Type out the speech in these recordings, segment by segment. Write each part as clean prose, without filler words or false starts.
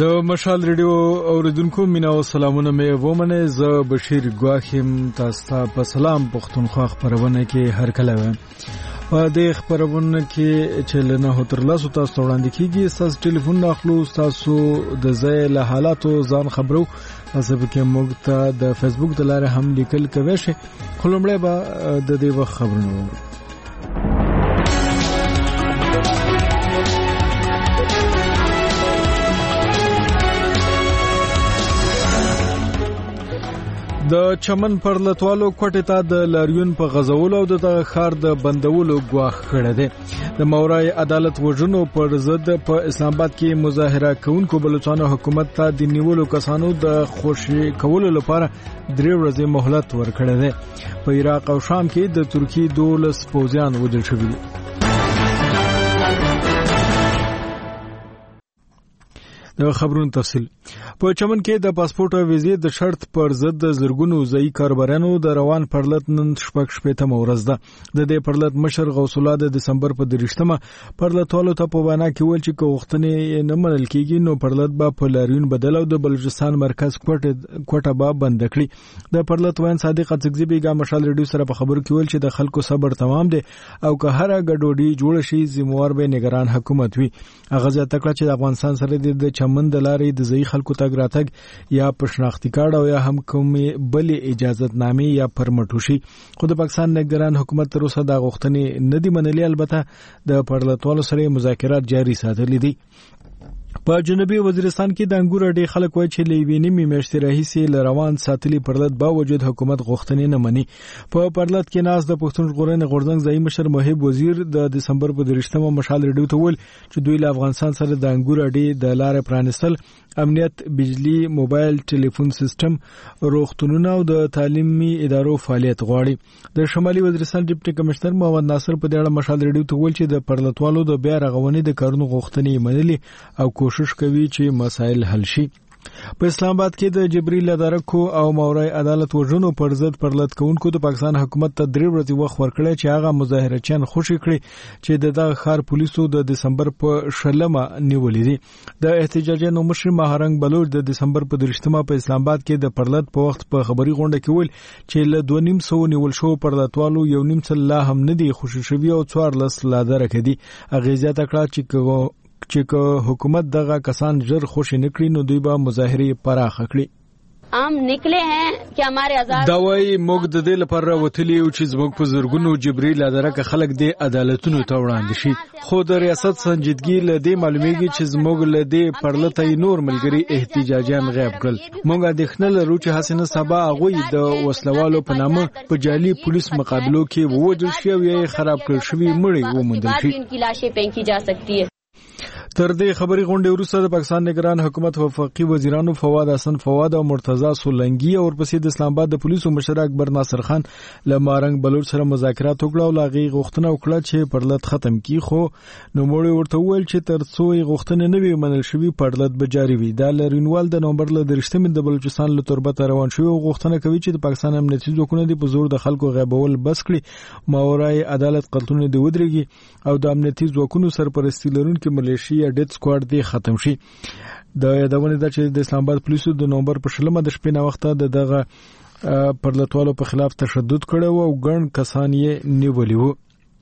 د مشال ریډیو اوریدونکو مینا او سلامونه مې ومنه ز بشیر ګواخیم تاسو په سلام پښتونخوا خبرونه کې هر کله په دې خبرونه کې چې لنه هتر لاسو تاسو وړاندې کیږي تاسو ټلیفون اخلو تاسو د ځای له حالاتو ځان خبرو تاسو به موږ ته د فیسبوک د لارې هم لیکل کوي شي خلومړی به د دې وخت خبرونه د چمن پر لټوالو کوټه ته د لاریون په غزولو او د خار د بندولو غواخ کړه ده د مورای عدالت وژنو پر ضد په اسلام آباد کې مظاهره کوونکو بلوچستان حکومت ته د نیولو کسانو د خوشي کولو لپاره 3 ورځې مهلت ورکړه ده په عراق او شام کې د ترکی 12 پوځیان وژل شوي دي د خبرونو تفصیل په چمن کې د پاسپورت او ویزې د شرط پر ضد د زرګونو ځای کاربرانو د روان پرلط نن شپږ شپېته ورځ ده د دې پرلط مشر غوث الله د دسمبر په 23مه پرلطوالو ته په وینا کې ویل چې کوښتنې نه منل کیږي نو پرلط به په لاریون بدل او د بلوچستان مرکز کوټه به بند کړي د پرلط وین صادق څګزی بیګا مشال ریډیو سره په خبرو کې ویل چې د خلکو صبر تمام دی او که هر ګډوډي جوړ شي ذمہوار به نگران حکومت وي هغه ځکه چې د افغانستان سره د چمن د لارې د ځای خلکو تګ راتګ یا پښناختی کارت او یا هم کومې بلې اجازت نامې یا پرمټ وشي خو د پاکستان نگران حکومت تر اوسه د غوښتنې نه دی منلي البته د پرلطوالو سره مذاکرات جاري ساتلي دي په جنوبي وزیرستان کې د انګور اډې خلک وایي چې لیوینی میاشتې راهیسې روان ساتلي پرلط باوجود حکومت غوښتنې نه مني په پرلط کې ناس د پښتون ژغورنې غورځنګ ځای مشر محب وزیر د دسمبر په 23مه مشال ریډیو ته ویل چې دوی له افغانستان سره د انګور اډې د لارې پرانستل امنیت بجلی موبایل ټلیفون سیستم روغتونونه او د تعلیمي ادارو فعالیت غواړي د شمالي وزیرستان ډیپټي کمشنر محمد ناصر په دې اړه مشال ریډیو ته ویل چې د پرلطوالو د بیا رغونې د کارونو غوښتنې منلي او کوشش کوي چې مسایل حل شي په اسلام آباد کې د جبريل ادارکو او مورای عدالت وژنو پر ضد پرلط کوونکو د پاکستان حکومت ته 3 ورځې وخت ورکړی چې هغه مظاهرچیان خوشی کړي چې دغه خار پولیسو د دسمبر په 16مه نیولې دي د احتجاجونو مشر مهارنګ بلوچ د دسمبر په 23مه په اسلام آباد کې د پرلط په وخت په خبري غونډه کې ویل چې له 2.5 نیول شو پرلطوالو 1.5 لا هم نه دي خوشی شوی او 14 لا درکې دي اغه زیاته کړه چې حکومت دغه کسان جر خوشی نکړي نو دوی به مظاهره پراخ کړي हम निकले हैं कि हमारे आजाद دوی موږ د دې لپاره وتلی او چې زموږ په زرګونو جبريل ادارکه خلک د عدالتونو ته وړاندې شي خو د ریاست سنجیدګي له دې معلومیږي چې زموږ له دې پرلطې نور ملګری احتجاجان غیب کړل موږ د خپل روچ حسنه سبا غوي د وسلوالو په نامه په جعلي پولیس مقابلو کې ووجل شي او یې خراب کړ شوی مړی ومندل شي इनकी लाशें फेंकी जा सकती है تر دې خبري غونډې وروسته د پاکستان نگران حکومت وفاقي وزیرانو فواد حسن فواد او مرتضی سولنګي او ورپسې د اسلام آباد د پولیسو مشر اکبر ناصر خان له مارنګ بلوچ سره مذاکرات وکړه او لاغي غوښتنه وکړه چې پرلط ختم کی خو نو موږ ورته ویل چې ترڅو غوښتنه نه وي منل شوی پرلط به جاری وي د لرینوال د نومبر له 23مه د بلوچستان له تربت روان شوی او غوښتنه کوي چې د پاکستان امنیتي ځواکونه د پزور د خلکو غیبول بس کړي ماورای عدالت قتلونه دی ودرېږي او د امنیتي ځواکونو سرپرستی لرونکو ملیشیا ډیت سکواډ دی ختم شي د یادونه ده چې د اسلام آباد پولیسو د نومبر په 16مه د شپې نه وخته دغه پرلطوالو په خلاف تشدد کړو او ګڼ کسان یې نیولي وو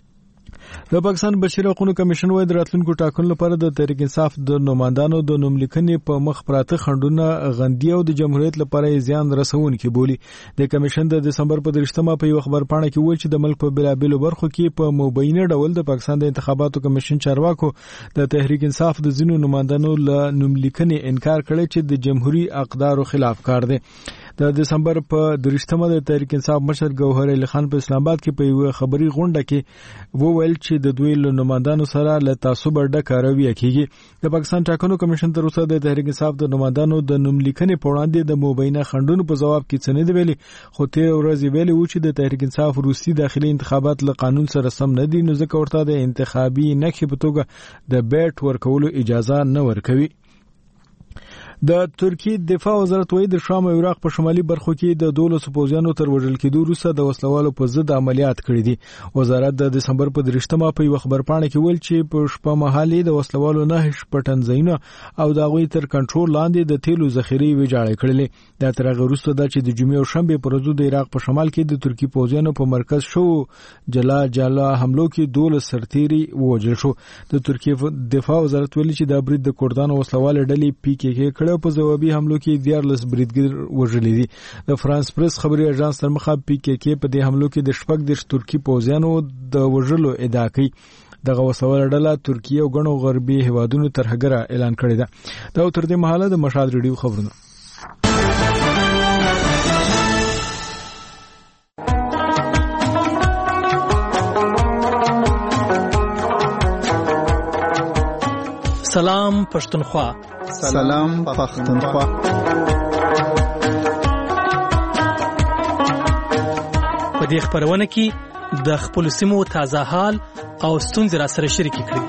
د پاکستان بشري حقوقو کمیشن وایي د راتلونکو ټاکنو لپاره د تحریک انصاف د نوماندانو د نوملیکنې په مخ پراته خندونه غندي او د جمهوریت لپاره زیان رسونکي بولی د کمیشن د دسمبر په 23مه په یو خبر پاڼه کې ویل چې د ملک په بلابلو برخو کې په مبینه ډول د پاکستان د انتخاباتو کمیشن چارواکو د تحریک انصاف د ځینو نوماندانو له نوملیکنې انکار کړی چې د جمهوریت اقدارو خلاف کار دی د دسمبر په 23مه د تحریک انصاف مشر ګوهر علي خان په اسلام آباد کې په یو خبري غونډه کې وویل چې د دوی له نوماندانو سره له تعصب ډکه رویه کیږي د پاکستان ټاکنو کمیشن تر اوسه د تحریک انصاف د نوماندانو د نوملیکنې په وړاندې د مبینه خندونو په جواب کې څه نه دی ویلي خو تیر ورځ ویلي و چې د تحریک انصاف روسي داخلي انتخابات له قانون سره سم نه دي نو ځکه ورته د انتخابي نخښې په توګه د بیټ ورکولو اجازه نه ورکوي د ترکیه دفاع وزارت وایي د شام او عراق په شمالي برخو کې د 12 پوځیانو تر وژل کېدو وروسته د وسلوالو په ضد عملیات کړي دي. وزارت د دسمبر په 3مه په یو خبرپاڼه کې ویل چې په شپه مهالي د وسلوالو 9 پټنځایونه او د هغوی تر کنټرول لاندې د تیلو ذخیرې ویجاړې کړلې. دا تر هغه وروسته د چې د جمعې او شنبه پر ورځ د عراق په شمال کې د ترکیه پوځیانو په مرکز شو جلا حملو کې 12 سرتیري وژل شو. د ترکیه دفاع وزارت ویلي چې د برید د کردانو وسلوال ډلې پی کې کې کړه په جوابي حملو کې 14 بریدګر وژل دي. د فرانس پریس خبري اژانس تر مخه پی کې کې په دې حملو کې د شپږ د ترکی پوځیانو د وژلو ادعا کوي. دغه وسوال ډله ترکیه او غنو غربي هوادونو ترهګره اعلان کړی دی. دا تر دې مهاله د مشال ریډیو خبرونه. سلام پښتونخوا. سلام پښتونخوا. په دې خبرونه کې د خپل سیمو تازه حال او ستونزې را سره شریک کړئ.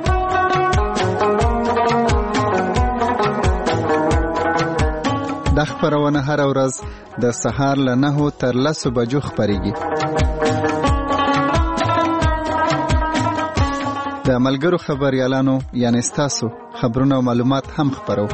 د خبرونه هر ورځ د سهار له 9 تر 10 بجو خبريږي. د ملګرو خبريالانو یعنی تاسو خبرونه او معلومات هم خبرو.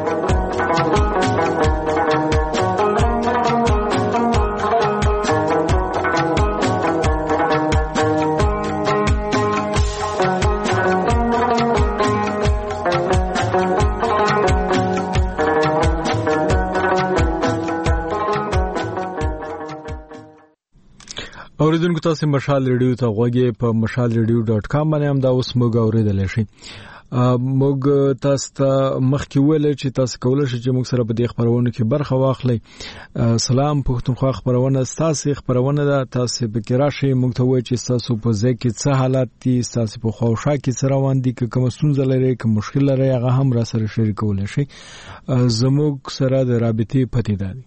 اوریدونکو تاسو مشال ریډیو ته غوږی په mashalradio.com باندې هم دا اوس موږ اوریدل شي. موږ تاسو ته مخکې ویل چې تاسو کولای شئ چې موږ سره په دې خبرونو کې برخه واخلئ. سلام پښتونخوا خبرونه تاسو خبرونه ده. تاسو به کې راشئ موږ ته وایي چې تاسو په ځای کې څه حالات دي، تاسو په خوښه کې څه روان دي، کوم ستونزه لري، کوم مشکل لري، هغه هم را سره شریکولای شئ. زموږ سره د رابطې پته ده.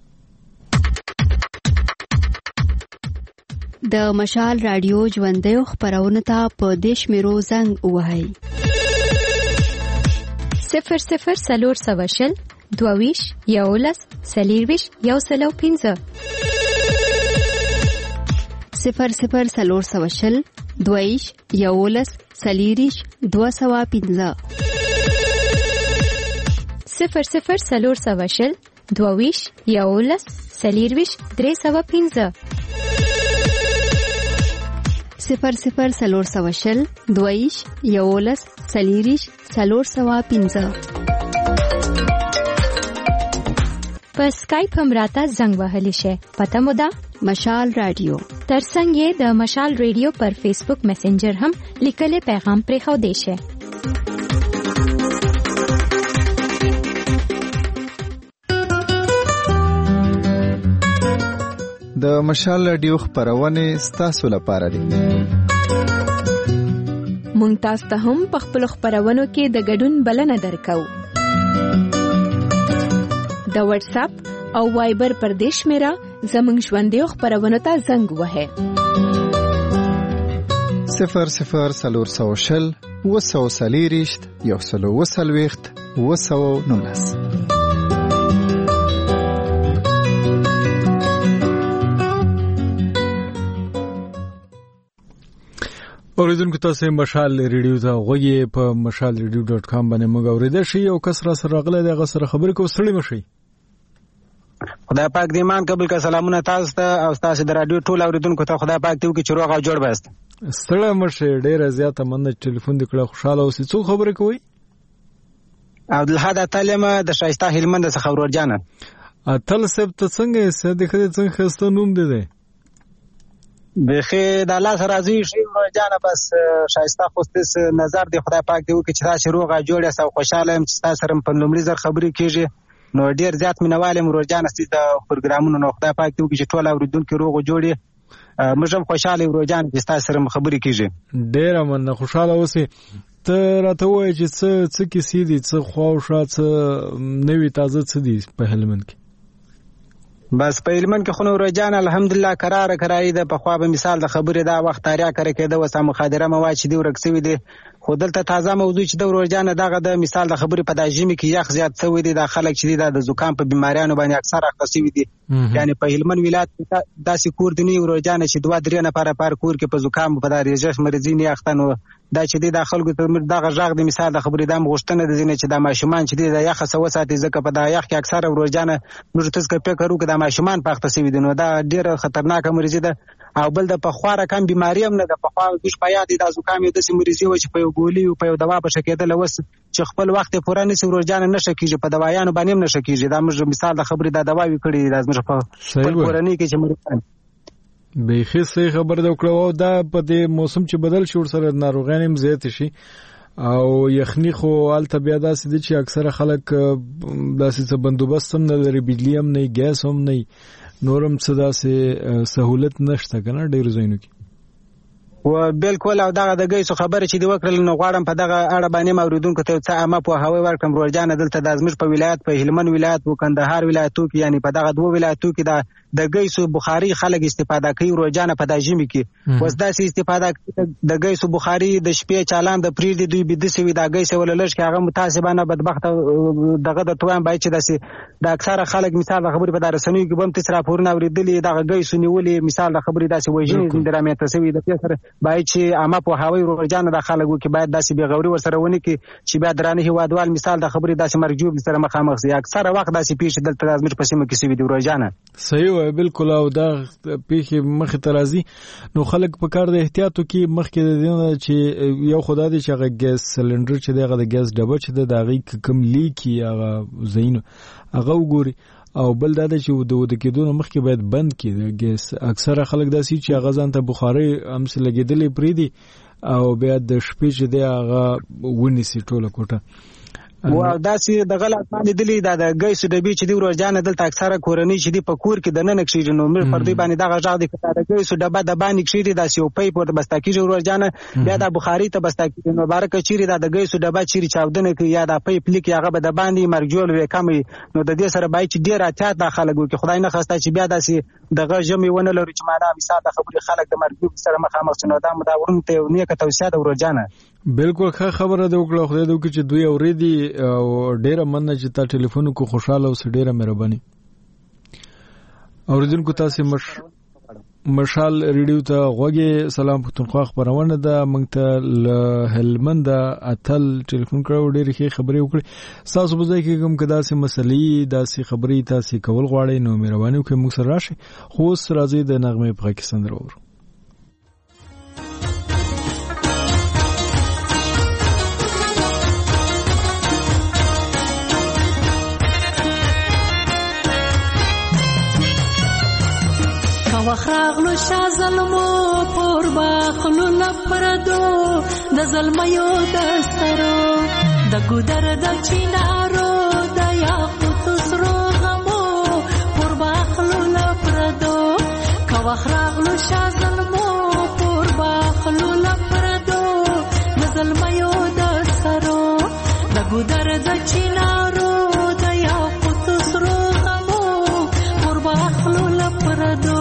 د مشال رادیو ژوندۍ خبرونه ته په دیش میرو زنګ وهاي 00 سلور سواشل دوویش یولس سلیرویش یوسلو 15 00 سلور سواشل دوویش یولس سلیریش 215 00 سلور سواشل دوویش یولس سلیرویش 315 00 سلور سواشل دویش یولس سلیریش 315 په سکایپ هم راته زنګ وهلی شي. پته مو ده مشال رادیو. ترڅنګ یې د مشال رادیو پر فیسبوک میسنجر هم لیکلي پیغام پرې خو دی شي. د مشال رادیو خبرونه ستاسو لپاره دي. مونږ تاسو ته هم په خپل خبرونو کې د ګډون بلنه درکو. د واتس اپ او وایبر پر دیش میرا زمونږ ژوندۍ خبرونو ته زنګ وهه 00 سلور سواشل وسو سلیریشت یوسلو وسلويخت وسو نولس. اوریدونکو تاسو مشال ریډیو ته غوږی په mashalradio.com باندې موږ اوریدل شي. او کس را سره غله دغه سره خبرې کو ستړي مشي. خدای پاک دې ایمان قبول کړه. سلامونه تاسو ته او تاسو د رادیو ټول اوریدونکو ته. خدای پاک دې وکړي چې روغ او جوړ بست. ستړي مشي. ډېر زیاته مننه ټلیفون دې کړه. خوشاله اوسئ. څو خبرې کوي؟ عبدالحد تعلیم د شایسته هلمند څخه ورور جان. اتل سب ته څنګه سه د خدای څنګه خسته نوم دی. بخې د الله سره راضي شي ورور جان. بس شایسته خوستس نظر دی. خدای پاک دې وکړي چې تاسو روغ او جوړ یاست او خوشاله يم چې تاسو سره په لومړي ځل خبرې کیږي. نو ډیر زیات مینوال ورور جان ستاسو د پروګرامونو. نو خدای پاک دې وکړي چې ټول اوریدونکو روغ او جوړ یې. موږ هم خوشاله ورور جان چې تاسو سره خبرې کیږي. ډیر مننه. خوشاله اوسئ. ته راته وایې چې څه کیسې دي، څه خواوشا، څه نوې تازه څه دي په هلمند کې؟ بس په هلمند کې خو نور جان الحمدلله قرار کرای ده. په خوا به مثال د خبرې دا وخت تاریخ کړی کېده وسه مخادره مواد چې دی ورکسوي دي. خو دلته تازه موضوع چې د ورور جان دغه د مثال د خبرې په د ژمي کې یخ زیات شوی دی، د خلک چې د زکام په بیماریانو باندې اکثر اخته شوي دي. یعنی په هلمند ولایت کې داسې کور دی نه ورور جان چې 2-3 نفر پر کور کې په زکام په د ریزش مرضی نه اخته نو دا چې د خلکو ته دغه ژغ د مثال د خبرې د غوښتنه د زینې چې د ماشومان چې د یخ سو ساتي ځکه په د یخ کې اکثر ورور جان موږ تاسو کې فکر وکړو د ماشومان په اخته شوي دي، نو دا ډیره خطرناک مرضی ده. او بل د پخواره کم بیماری هم نه د پخواره د شپیا د زکام د مرضی و چې په یو ګولي او په یو دوا په شکیدل وس چې خپل وخت پوره نسی ورور جان نشه کیږي، په دوايانو باندې هم نشه کیږي. دا موږ مثال د خبرې د دوا وی کړی د موږ په کورنۍ کې چې مرګ به خصه خبر د وکړو دا په دې موسم چې بدل شو سره ناروغان هم زیات شي او یخنی خو الته بیا داسې دي چې اکثره خلک داسې څه بندوبست هم نه لري، بجلی هم نه، ګیس هم نه، نورم څه داسې سہولت نشته کنه ډیر ځایونو کې. و بالکل او دغه د ګیسو خبره چې دی وکړل نو غواړم په دغه اړه باندې موریدونکو ته څه عامه په هوای ورکم. ورور جان دلته د ازمیر په ولایت په هلمند ولایت او کندهار ولایتو کې یعنی په دغه دوه ولایتو کې د ګیسو بخاری خلک استفاده کوي. ورور جان په د ژمي کې وس داسې استفاده د ګیسو بخاری د شپې چالان د پریر دی دوی بده سوي د ګیسو وللش کې هغه متاسبانه بدبخت دغه د توان بای چې داسې د اکثره خلک مثال خبرې په درسنوي کې بم تسرا پورنه اوریدلې دغه ګیسو نیولې مثال خبرې داسې وژنې درامه تسوي د پیسره باید چې عامه په هوای ورور جان د خلکو کې باید داسې بغوري ورسره ونی کې چې بیا درانه هوادوال مثال د خبرې داسې مرجوب سره مخامخ سي. اکثره وخت داسې پیښ دلته د ازمیر په سیمه کې سوي دی ورور جان. صحیح وای بالکل او دا پیښ مخ ته راځي نو خلک په کار د احتیاطو کې مخکې د دې چې یو خدای دې چې هغه ګیس سلندر چې دغه د ګیس ډبه چې د هغه کم لیکي هغه زین هغه وګوري او بل دا چې د کېدو مخکې باید بند کړي ګیس. اکثره خلک داسي چې هغه ځان ته بخاري امس لګیدلې پریدي او بیا د شپې چې دی هغه ونیسي ټوله کوټه و داسې د غلط باندې دلی د ګیسو ډبې چې دی ورور جان دلته اکثره کورنۍ چې دی په کور کې د نن کښې نو مر پر دوی باندې دغه ژغ دی د ګیسو ډبه د باندې کښې دی داسې یو پایپ ورته بستا کېږي ورور جان بیا د بخاري ته بستا کېږي نو بارکه چیرې د ګیسو ډبه چیرې چاودنه کوي یا د پایپ لیک هغه به د باندې مرجول وي کمي نو د دې سره باید چې ډیر احتیاط د خلکو کې خدای نه خواسته چې بیا داسې دغه ژمي ونه لري چې معنا مثال د خبرې خلک د مرګ سره مخامخ شنو دا مداورون ته نیکه توصیه د ورور جان. بالکل ښه خبره ده وکړه خدای دې وکړي چې دوی اورېدي او ډیره مننه چې تا ټلیفون کو خوشاله اوس ډیره مهرباني. اوریدونکو تاسو مشال ریډیو ته غوږی سلام پښتونخوا خبرونه ده موږ ته له هلمند اتل ټلیفون کړو ډیره ښه خبرې وکړي تاسو به ځای کې کوم کدا سي مسلې داسې خبرې تاسو کول غواړئ نو مهرباني وکړئ موږ سره راشي خو راځي د نغمه پاکستان درو. وخراغلو شا ظلمو پور باخلو لپردو د ظلمیو دسترو د ګودر د چینارو د یاقوت سرو غمو پور باخلو لپردو کا وخراغلو شا ظلمو پور باخلو لپردو د ظلمیو دسترو د ګودر د چینارو د یاقوت سرو غمو پور باخلو لپردو.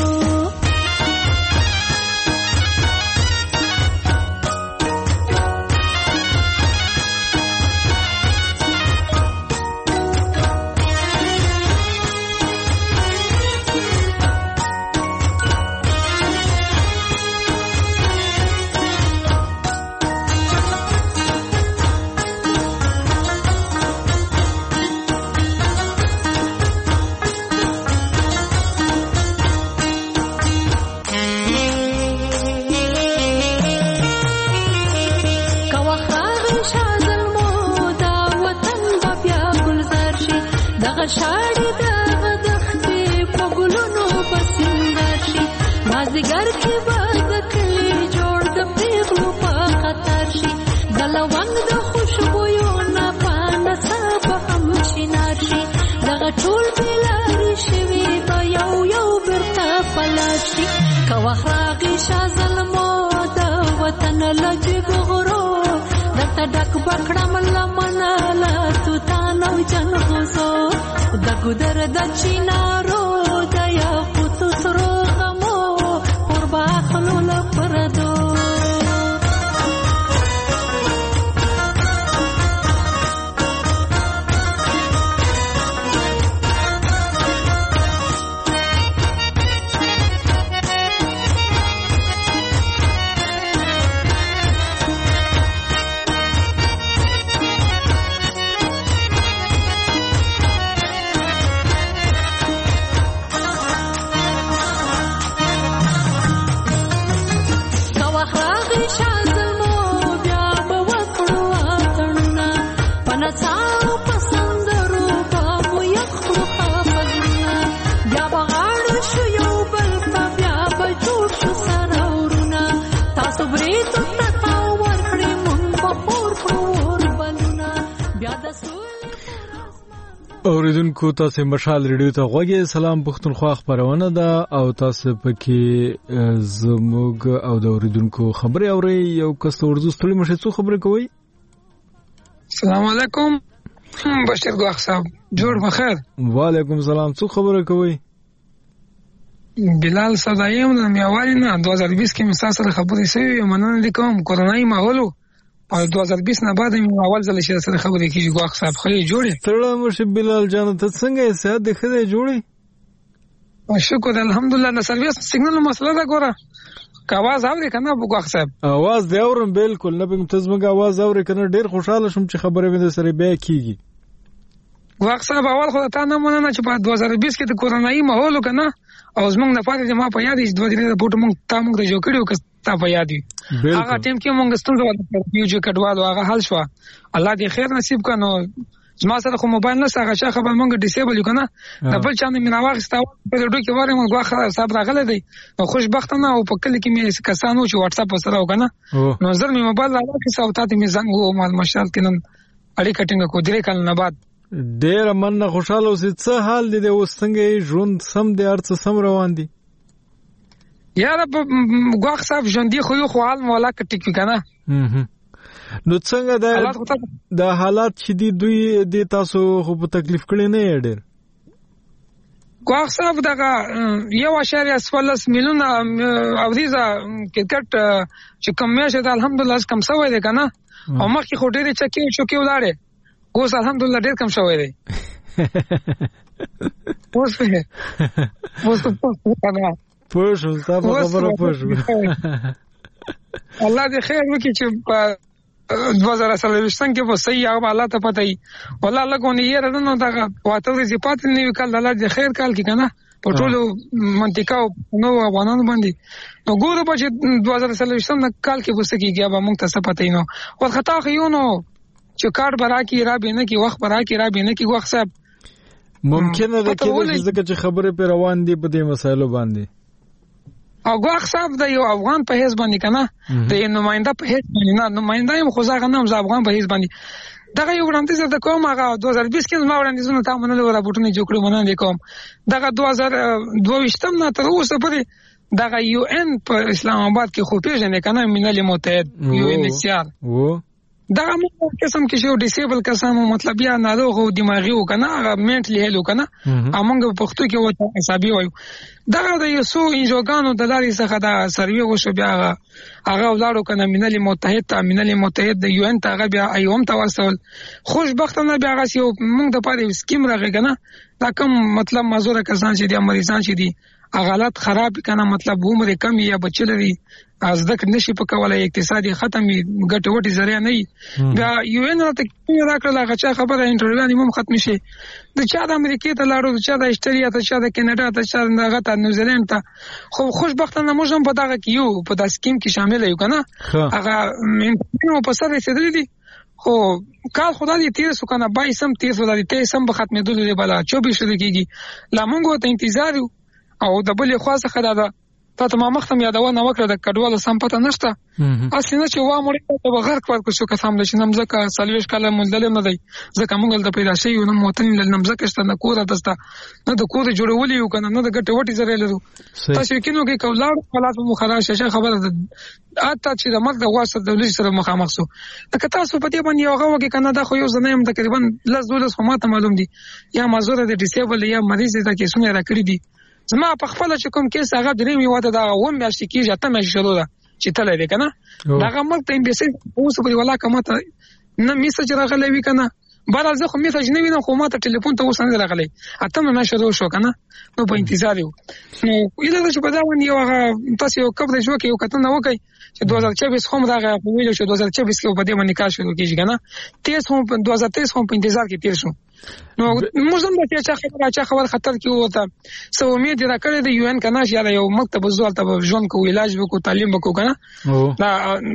شاړې د دښتې په ګلونو پسندر شي مازدیګر کې به د کلي جوړ د پیغلو په خطر شي د لونګ د خوشبویو نه په نڅا به هم شینار شي دغه ټول بېلارې شوي به یو یو بېرته په لاس شي که وخت راغی شا ظلمو د وطن له جګو غرو درته ډک به کړم لمنه له توتان او جنغوزو د ګودر د چینارو د یاقوت سرو غمو پر باخلو لپردو. اوریدونکو تاسو مشال ریډیو ته غوږی سلام پښتونخوا خبرونه ده او تاسو پکې زموږ او د اوریدونکو خبري اوري یو کس ورزو ستړي مشه څو خبرې کوي. السلام علیکم بشیر ګواخ صاحب جوړ بخیر. وعلیکم السلام څو خبرې کوي. بلال صدایم د میوالي نه 2020 کې مسا سره خبرې شوې مننه لیکم کورونای ماحول او 2020 نه بعد مې اول ځل شي سره خبرې کیږي ګواخ صاحب خلې جوړې تړه مشه بلال جان ته څنګه سات د خدای جوړې شکر الحمدلله د سرویس سیګنال مسله دا ګوره کاواز اوري کنه ګواخ صاحب आवाज دی اورم بالکل نه به متزمګه आवाज اوري کنه ډیر خوشاله شوم چې خبرې مې سره بیا کیږي. ګواخ صاحب اول خو ته نه مننه چې په 2020 کې د کورونای ماحول کنه او زمونږ نه پاتې ما په یاد دي 2 درې رپورټ مونږ ته مونږ ته جوړ کړو که تا په یاد وي هغه ټیم کې مونږ ستونزه وکړو چې کډوالو هغه حل شو الله دې خیر نصیب کړو. زما سره خو موبایل نه څنګه چې خبر مونږ ډیسیبل کنه د بل چا نه مناواغستا په ډوډۍ کې واره مونږ غواخه صاحب راغله دی نو خوشبختانه او په کلی کې مې کسانو چې واتس اپ سره وکنه نو زر مې موبایل راغی چې او تاسو مې زنګ وو مال مشال کې نن اړیکه ټینګه کو درې کال نه بعد ډیر مننه خوشاله اوسې. څه حال دي اوس څنګه ژوند سم دي ارڅ سم روان دي یاره ګواخ صاحب ژوند دی خو یو حال مولا کټی کنه نو څنګه د حالات چې دی دوی د تاسو خو په تکلیف کړي نه ډیر ګواخ صاحب دغه 1.14 میلیون او دیزه کرکټ چې کم میشه د الحمدلله کم سوی دی کنه او مخکې خو ډیره چکی شوکې ولاره اوس الحمدلله ډیر کم شوی دی اوس کنه پوش تاسو خبره پوش الله دې خیر وکړي چې 2023 کې په صحیح هغه الله ته پته وي والله لګونی یې رنه دا واته دې پات نه وی کال الله دې خیر کال کې کنه په ټولو منطقه نو افغانانو باندې نو ګورو چې 2023 کال کې وسه کېږي به موږ ته پته نو او خطا خيو نو چې کارت برا کې را بینه کې وخت برا کې را بینه کې وخت صاحب ممکنه ده چې خبره پر روان دي په دې مسایلو باندې او ګواخ صاحب د یو افغان په حساب باندې کنه د نماینده په حساب باندې نه نماینده یم خو ځکه نه ز افغان په حساب باندې دغه یو وړاندیز د کوم هغه 2020 کې ما وړاندیزونه تا منل ولا بوټونه جوړ کړو مننه کوم دغه 2022 نه تر اوسه پورې دغه یو ان په اسلام آباد کې خو پیژنې کنه ملل متحد یو ان سیار دغه موږ قسم کې شو ډیسیبل کسانو مطلب یا ناروغ او دماغي او کنه هغه منټلی هلو کنه امونږ په پښتو کې وته حسابي وایو دغه د یو سو انجوګانو د لارې څخه دا سروي وشو بیا هغه ولاړو کنه ملل متحد د یو ان ته بیا ایوم توسل خوشبختانه بیا هغه یو موږ د پاره سکیم راغی کنه دا کوم مطلب مزور کسان چې د مریضان چې دي حالات خراب کنه مطلب عمر کم یا بچلري از دک نشي په کولای اقتصادي ختمي ګټه وټي ذریعہ نه دا یو ان راته کې راکړه هغه خبره انټرویو نیمه ختم شي د چا د امریکای ته لاړو د چا د استرالیا ته چا د کینیډا ته چا د نیوزیلند ته خو خوشبختانه موږ هم په دغه کې یو په د سکیم کې شامل یو کنه هغه انټرویو په سره رسیدلی دي خو کال خدای دې تیر سو کنه 22 تیر سو د ته سم بختمه دلته بلا 24 کېږي لا موږ ته انتظار او د بلې خاصه خدای ته ما مختم یادونه وکړه د کډوالو سم پته نشته اصلي نه چې وا مړ ته بغیر کار شو کسام د شنم زکه سلويش کله مولدل نه دی زکه موږ د پیدا شي نو موتن لنم زکه شته نه کوره دسته نه د کوره جوړولې یو کنه نه د ګټه وټي زره لرو تاسو کینو کې کولاړ خلاص مو خلاص شې خبره اته چې د مرګ د واسطه د لږ سره مخامخ سو لکه تاسو په دې باندې یو غوږ کې کنه دا خو یو زنه هم تقریبا لږ دولس هم ته معلوم دي یا مزور د ډیسیبل یا مریض ته کې سونه راکړي دي زما په خپل چې کوم کیس هغه درې می واده دا و مې شي کیږي ته مې شروع ده چې تل دې کنه دا کوم ته امبیسي اوس په ولا کومه نه میسج راغلی وی کنه بل زه خو میسج نه وینم خو ما ته ټلیفون ته اوس نه راغلی اته مې شروع شو کنه نو په انتظار یو نو یله چې په دا باندې یو هغه تاسو یو کبر شو کې یو کتن نه وکي چې 2024 هم دا ویل شو 2024 کې په دې باندې کار شروع کیږي کنه 30 هم 2023 هم په انتظار کې تیر شو نو موږ هم د چا خبر خطر کې وته سو امید راکړې د یو ان کنه چې یو مکتب زوال ته ژوند کو علاج وکړو تعلیم وکړو کنه دا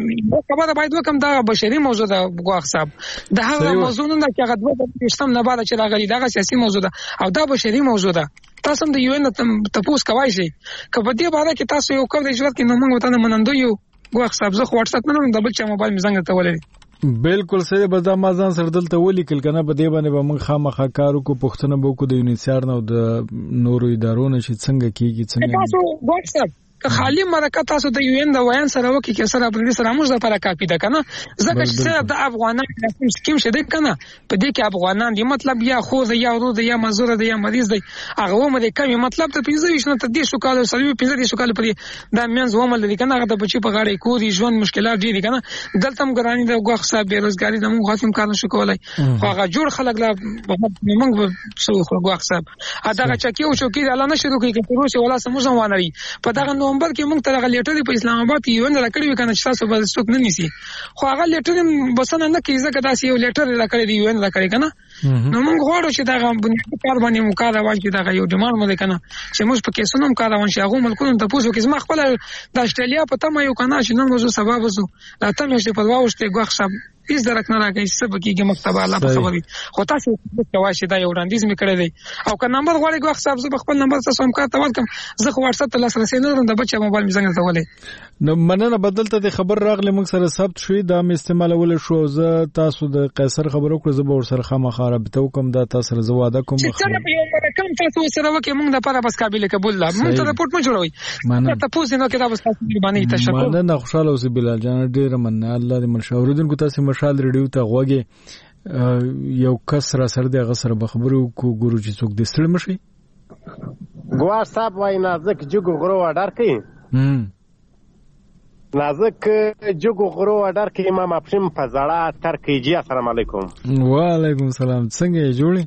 خبره باید وکم دا بشري موضوع ده ګواخ صاحب دا هغه موضوع نه چې هغه د سیستم نه بعد چې راغلي دا سیاسي موضوع ده او دا بشري موضوع ده تاسو هم د یو ان تاسو کوی شي کله دې باره کې تاسو یو کوم د ژوند کې نو موږ وته منندو یو ګواخ صاحب زه واتس اپ نه د بل چا موبایل مزنګ ته ولې بالکل صحیح. بس دا ما ځان سره دلته ولیکل کنه په دې باندې به موږ خامخا کار وکړو، پوښتنه به وکړو د یونیسیار نه او د نورو ادارو نه چې څنګه کیږي څنګه تاسو واتساپ که خالی مرکه تاسو د یو ان د وایان سره وکي کې سره پر دې سره موږ لپاره کافي ده کنه. ځکه چې د افغانانو د کوم سکیم شته کنه په دې کې افغانان دی مطلب یا خو یا ورو یا مزور دی یا مریض دی هغه و مده کمی مطلب ته 15 نه ته دې شو کال سره 15 شو کال پرې د مینز و مل دي کنه هغه د بچي په غاړه کو دي ژوند مشکلات دي کنه دلته هم ګرانی د غوښ صاحب بیروزګاری د موږ غوښم کار نشو کولای خو هغه جوړ خلک لا موږ څو غوښ صاحب هغه چکی او چوکي الله نشو کوي چې روسي ولا سموزم وانري په دغه نومبر کې موږ ته لیټر په اسلام آباد کې یو نه کړی وکنه چې تاسو به څوک نه نیسي خو هغه لیټر بسنه نه کوي ځکه تاسو یو لیټر راکړی دی یو نه کړی کنه نو موږ غواړو چې دا بنیادی کار باندې مقاله وایي چې دا یو ډیمانډ مده کنه چې موږ په کیسونو مقاله وایي چې هغه ملکونو ته پوسو کې زما خپل د استرالیا په تمه یو کنه چې نن موضوع سبب وسو لا تم چې په واوښته غوښ صاحب هیڅ درک نه راګي سبب کېږي مکتب الله په خبري خو تاسو ته وایي دا یو وړاندیز می کړی دی او که نمبر غواړي غوښ صاحب زه خپل نمبر تاسو هم کاته ورکم زه خو واتس اپ ته لاسرسي نه لرم د بچا موبایل می څنګه تولې نو مننه بدلته د خبر راغله موږ سره ثبت شوې دا می استعمالول شو زه تاسو د قیصر خبرو کړ زه به ور سره خامخا رابطه وکم دا تاسو سره زواده کوم چې کوم تاسو سره وکي موږ د لپاره بس قابل قبول لا موږ ته رپورټ مو جوړوي ته پوښتنه نو کې دا بس تاسو باندې تشکر مننه خوشاله اوسې بلال جان ډیر مننه الله دې مشاوردونکو تاسو مشال ریډیو ته غوږی یو کس را سره د غسر به خبرو کو ګورو چې څوک د ستړي مشي ګوار صاحب وای نازک جګو غرو اډر کوي نازک جګو غرو اډر کوي امام افشم په زړه تر کیږي. السلام علیکم. وعلیکم السلام. څنګه یې جوړی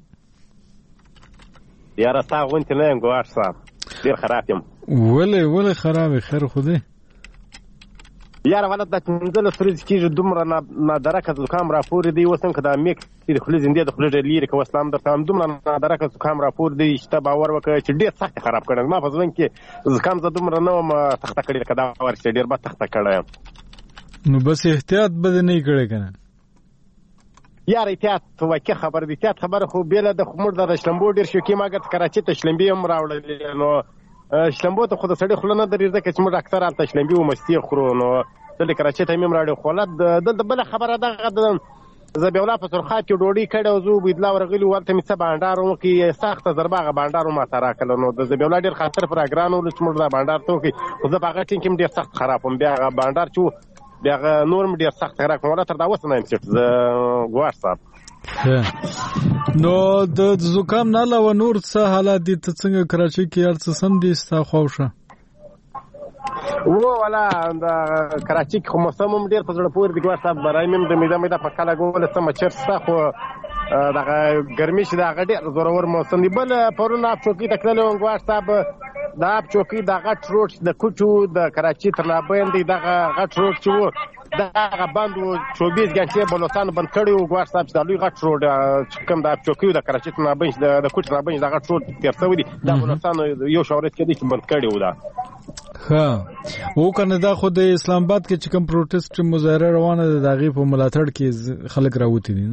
یاره تا غونته نه ګوار صاحب ډیر خراب یم. ولې خراب خیر خوده یاره ولادت د منځله سریز کیږي دومره نه درکه زکام را پورې دی وسم کدا میک د خپل زنده د خپل لري کو اسلام درته هم دومره نه درکه زکام را پورې دی چې باور وکړي چې ډیر سخت خراب کړل ما په ځوان کې زکام ز دومره نه ما تخته کړی کدا ورشه ډیر به تخته کړم نو بس احتیاط بد نه کړی کنه یاره احتیاط وکي خبر دي احتیاط خبر خو بیل د خمر د شلمبو ډیر شو کې ماګه کراچي ته شلمبي هم راوړل نو شلمبو ته خود سړی خلنه درې ځکه چې موږ اکثر الته شلمبي او مستی خورو نو د کراچي ته مم راړو خولت د بل خبره ده زبیولا په سرخات کې ډوډۍ کړه او زو بيدلا ورغلی ولته می څه باندارو کې سخت ضربه باندارو ما سره کړه نو د زبیولا ډیر خاطر پروګرام ول چې موږ دا باندار ته کې خو زه باغ ټینګ ډیر سخت خرابم بیا باندار چې بیا نورم ډیر سخت خراب کوله تر دا وسنه چې ګوار صاحب نو د زکام نه علاوه نور څه حالات دي ته څنګه کراچي کې ارڅ سم دي ستا خوښه ولا د کراچي کې موسم هم ډیر په زړه پورې دی ګوار صاحب برای مم د میده په کاله ګول سم چرسته خو دغه ګرمي چې دغه ډیر زورور موسم دی بل پرونه چوکي تکلل ګوار صاحب دا چوکي دغه ټروټ د کوټو د کراچي تر لابین دی دغه غټ روټ چې دغه باندې 24 غنټې بلوچستان بند کړی او ګوار صاحب د لوی غټ روډ چې کوم د چوکي د کراچي تر لابین د کوټ تر لابین دغه ټروټ تیر شوی دی د بلوچستان یو شاورت کې دی چې بند کړی و دا ها او کنه دا خو د اسلام آباد کې چې کوم پروټیست مظاهره روانه ده دغه په ملاتړ کې خلک راوتی دي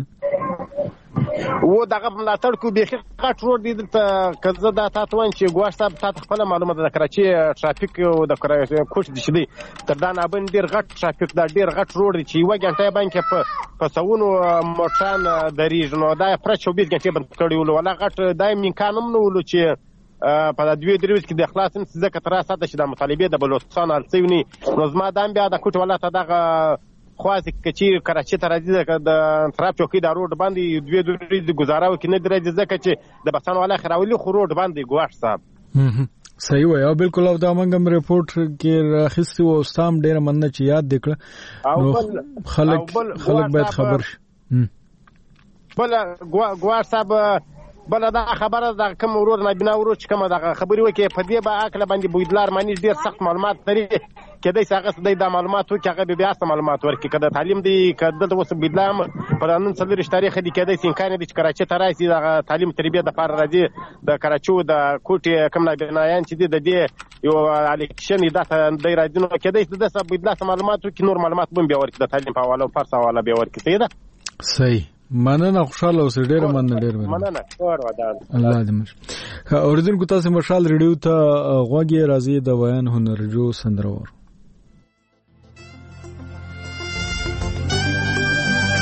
و دغه ملاتړ کو به غټ روډ دي ته کزه دا تاسو وان چې ګواښ صاحب تاسو خپل معلومات د کراچي ټرافیک او د کوټ دي چې تر دا نه باندې ډیر غټ ټرافیک دا ډیر غټ روډ چې یو غنټه باندې په سونو موټران دریږ نو دا پر 24 غنټې باندې کړیول ولا غټ دایم امکانم نو ول چې په دوی دروز کې د اخلاص هم ځکه تر اساس چې د مطالبه د بلوچستان الڅونی نو زما دام بیا د کوټ ولاته دغه خواځ کچی کراچي ته راځي د تراب چوکي د روډ باندې دوی د گزاراو کې نه درځي ځکه چې د بسان والا خراولي خو روډ باندې ګواښ صاحب صحیح وای او بالکل او دا منګم ریپورت کې راخستي او استام ډیر مننه چې یاد دکړه نو خلک باید خبر شي بل ګواښ صاحب بل دا خبره د کوم ورور نه بنا ورور چې کوم دا خبري وکي په دې با عقل باندې بویدلار معنی ډیر سخت معلومات لري کله څنګه د معلوماتو کې هغه بیا ست معلومات ورکړي کله تعلیم دی کله د وسب بيدلام پر نن څلور تاریخ دی کله امکان دي چې کراچي ته راشي د تعلیم تربیه د فار راځي د کراچو د کوټي کوم نه بنایان چې د دې یو الیکشن د دای راځي نو کله د سب بيدلا معلوماتو کې نور معلومات بم بیا ورکړي د تعلیم په حواله او فرص حواله بیا ورکړي دا صحیح مننه خوشاله اوسه ډیر مننه اور ودان الله دې مش اوریدونکو تاسو مشال ریډیو ته غوږی راځي د ویان هنرجو سندرور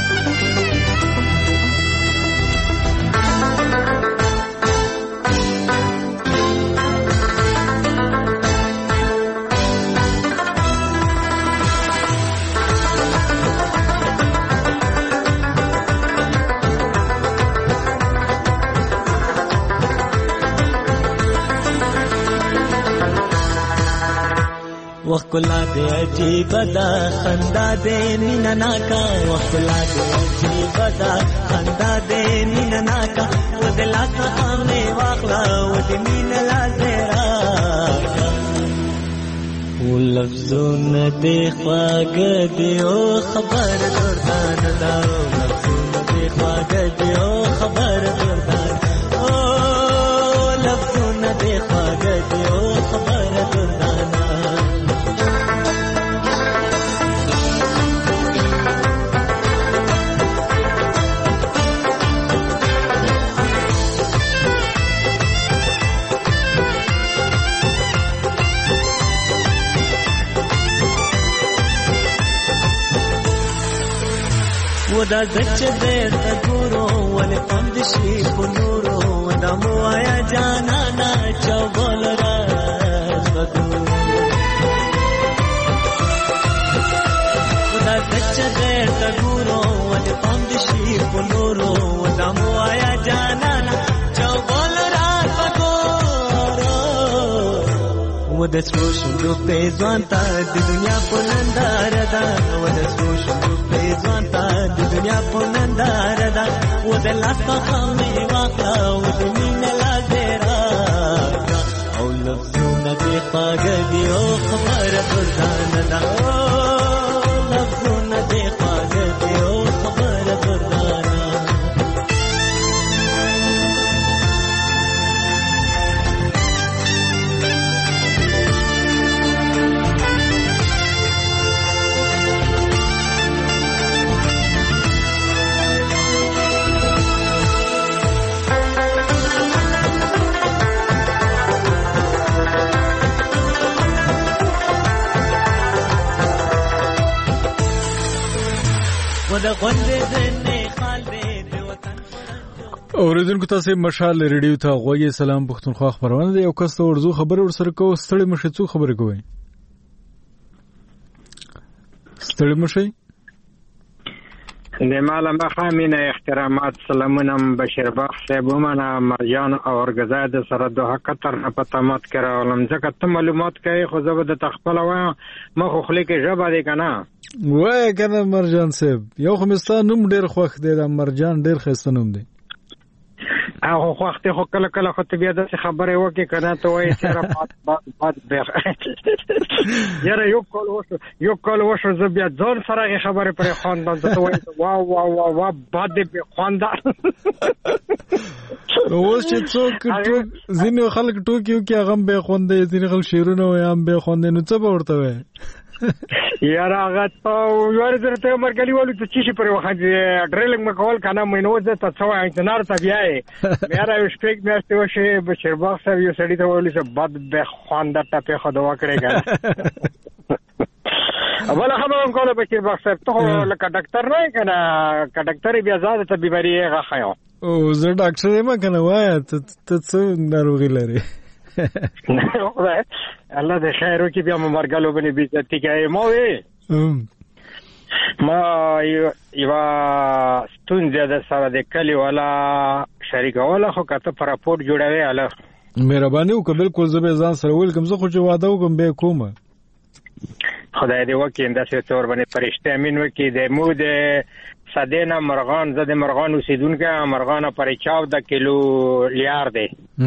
وخلا دې عجیب دا خندا دې مینا ناکا وخلا دې عجیب دا خندا دې مینا ناکا ودلا سامنے واخلا ود مینا لازرا ولفظونه دې خواږه دې او خبر دردان دا لفظونه دې خواږه دې او خبر دردان او لفظونه دې خواږه دې او خبر دردان ودا زچ دې تګورو ول پند شي پنورو ودا مو آیا جانا نا چوبل راز بدو ودا زچ دې تګورو ول پند شي پنورو ودا مو آیا جانا نا چوبل راز بدو ودا سروش دو په ځوان تا د دنیا پلندار دا ودا سروش دو په ځوان تا دنیا پوندار دا ودلا سامنے واقع ودمین لازرا او لفظونه دې پاګه دی او خبر پردان دا لفظونه دې پاګه دی او خبر پردان اوریدونکو تاسو مشال ریډیو ته غوږی سلام پښتونخوا خبرونه دی یو کس ته ورزو خبر ورسره کو ستړي مشه څو خبره کوي ستړي مشه د مالا مخامینه احترامات سلامونه بشیر باغ صاحب ومنه مرجان او ارغزاد سره دوه قطر نه پتامات کراولم ځکه ته معلومات کوي خو زه به د تخپل وایم مخ خو کې ژبه دی کنه وای کنه مرجان صاحب یو خمستان نوم ډیر خوښ دی د مرجان ډیر خسته نوم دی هغه وخت خو کله کله خو ته بیا د خبرې وکې کنه ته وایې سره پات به یاره یو کال وشو زه بیا ځان سره خبرې پرې خواندم ته وایې وا باد به خواندار اوس چې څوک ځینې خلک ټوکیو کې هغه به خوندې ځینې خلک شعرونه وایي هم به خوندې نو څه به ورته وایي یاره هغه ته یوه درته مرګلي ولو ته چې پرې وخت ډریلینګ مکول کنه مې نو زه ته څه وایم انتظار ته بیاي مې را یو شپږ میاشتې وشي بشیر باغ صاحب یو سړی ته ویل چې بد به خوانده ټپه خو دوا کړی کنه اوله خبره کوله بشیر باغ صاحب ته لکه ډاکټر نه کنه ډاکټر بیا زاده ته بیماری غاخیو او زه ډاکټر یم کنه وای ته څه ناروغي لري الله دې خیر وکړي بیا مرګلو باندې بیزتی کوي مو ما یو ستونزه د سره د کلی ولا شریکوله خو کته پر راپورټ جوړوي اله مهرباني وکړه بالکل زه به ځان سره ویل کوم زه خو چې واده وکم به کوم خدای دې وکړي انداسې تور باندې فرشته امین وکړي د مو د صدینا مرغان زده مرغان اوسیدونکو مرغان پر 14 کیلو لیار دی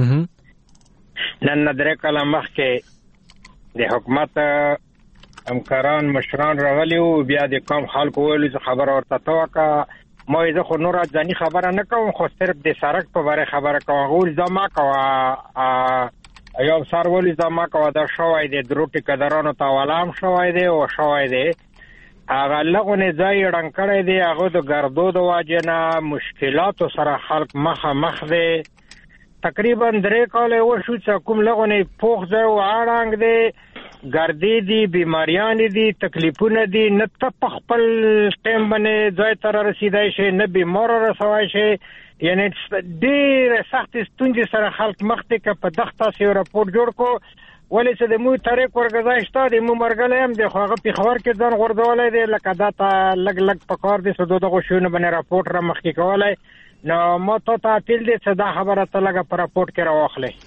نن درې کله مخکې د حکومت همکاران مشران راغلي او بیا د کوم خلکو ویلو چې خبر ورته توکا ما زه خو نور ځاني خبره نه کوم خو صرف د سړک په اړه خبره کوم غول ځما کوه یو سر ولې ځما کوه دا شوای دی دروټي قدرانو ته ولام شوای دی او شوای دی هغه لغونه ځای رنګ کړی دی هغه د ګردو د واجنه مشکلاتو سره خلک مخ دی تقریبا 3 کاله وشو چې کوم لغونه پوخ ځای او اړنګ دی ګردې دي بیماریان دي تکلیفونه دي نه ته خپل ټیم باندې ځای تر رسیدای شي نه بیمار رسوي شي یعنی ډېر سخت ستونزې سره خلک مخ ته په دغه سي راپور جوړ کو ولې چې د مو طریق ورګزایشته د مو مرګلې هم د خوغه په خبر کې ځان غردولې دي لکه دا ته لګ پکار دي سودو دغه شونه باندې راپورټ را مخکې کولای نو مو ته تعطیل دي چې دا خبره ته لګه پر راپورټ کې راوخلې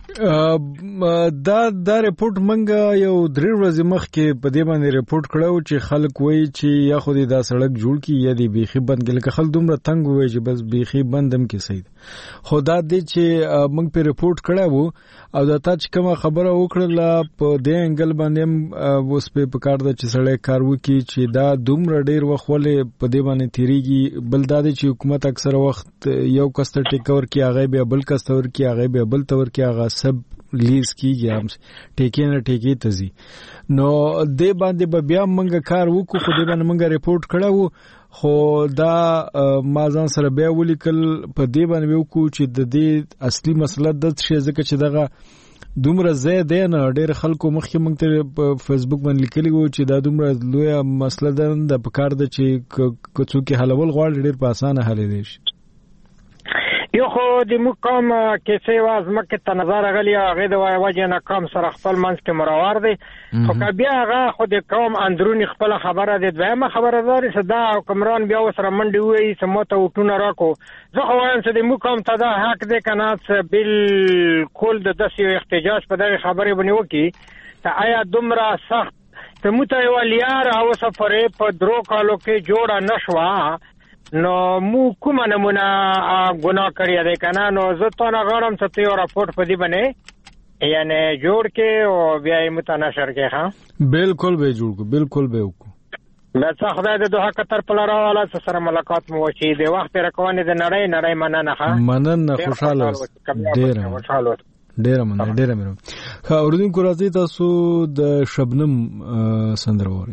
دا ریپورت منګه یو 3 ورځې مخکې په دې باندې ریپورت کړو چې خلک وایي چې یا خو دې دا سړک جوړ کی یا دې بيخي بند کې لکه خلک دومره تنگ وایي چې بس بيخي بندم کې صحیح خو دا دې چې موږ په ریپورت کړو او دا تا چې کوم خبره وکړه په دې انګل باندې اوس په کار د چې سړی کار وکي چې دا دومره ډیر وخولې په دې باندې تیریږي بل دا چې حکومت اکثر وخت یو کستر ټیکور کې هغه به بل کستر کې هغه به بل تور کې هغه سب لیز کیږي هم ټیکې نه ټیکې تزي نو دې باندې بیا موږ کار وکړو خو دې باندې موږ ریپورت کړو خو دا ما ځان سره بیا ولیکل په دې باندې وکړو چې د دې اصلي مسله د څه ځکه چې دغه دومره زیات نه ډېر خلکو مخکې موږ ته په فیسبوک باندې لیکلي وو چې دا دومره لوی مسله ده د پکار د چې څوک حلول غواړي ډېر په اسانه حل دی یو خو د مقام کې څه واز مکه ته نظر غلی هغه د وجه نه کم سره خپل منځ کې مراور دي خو بیا هغه خو د قوم اندرونی خپل خبره ده دویمه خبره ده صدا حکمران بیا وسره منډي وي سمته وټونه راکو زه خو وایم چې د مقام ته دا حق ده کنه بالکل د داسې احتجاج په دغه خبره باندې وکي ته آیا دومره سخت ته متای ولیار او سفرې په درو کالو کې جوړه نشوا نو مو کومه نمونه ګناه کړی دی کنه نو زه ته نه غواړم چې یو راپورټ په دې باندې یعنی جوړ کې او بیا یې متنشر کې ها بالکل به جوړ کو بالکل به وکړو لکه خدای دې دوه کتر په لاره والا سره ملاقات مو وشي د وخت رکوانې د نړۍ مننه ها مننه خوشاله ډیر مننه خا اوردونکو راځي تاسو د شبنم سندره وره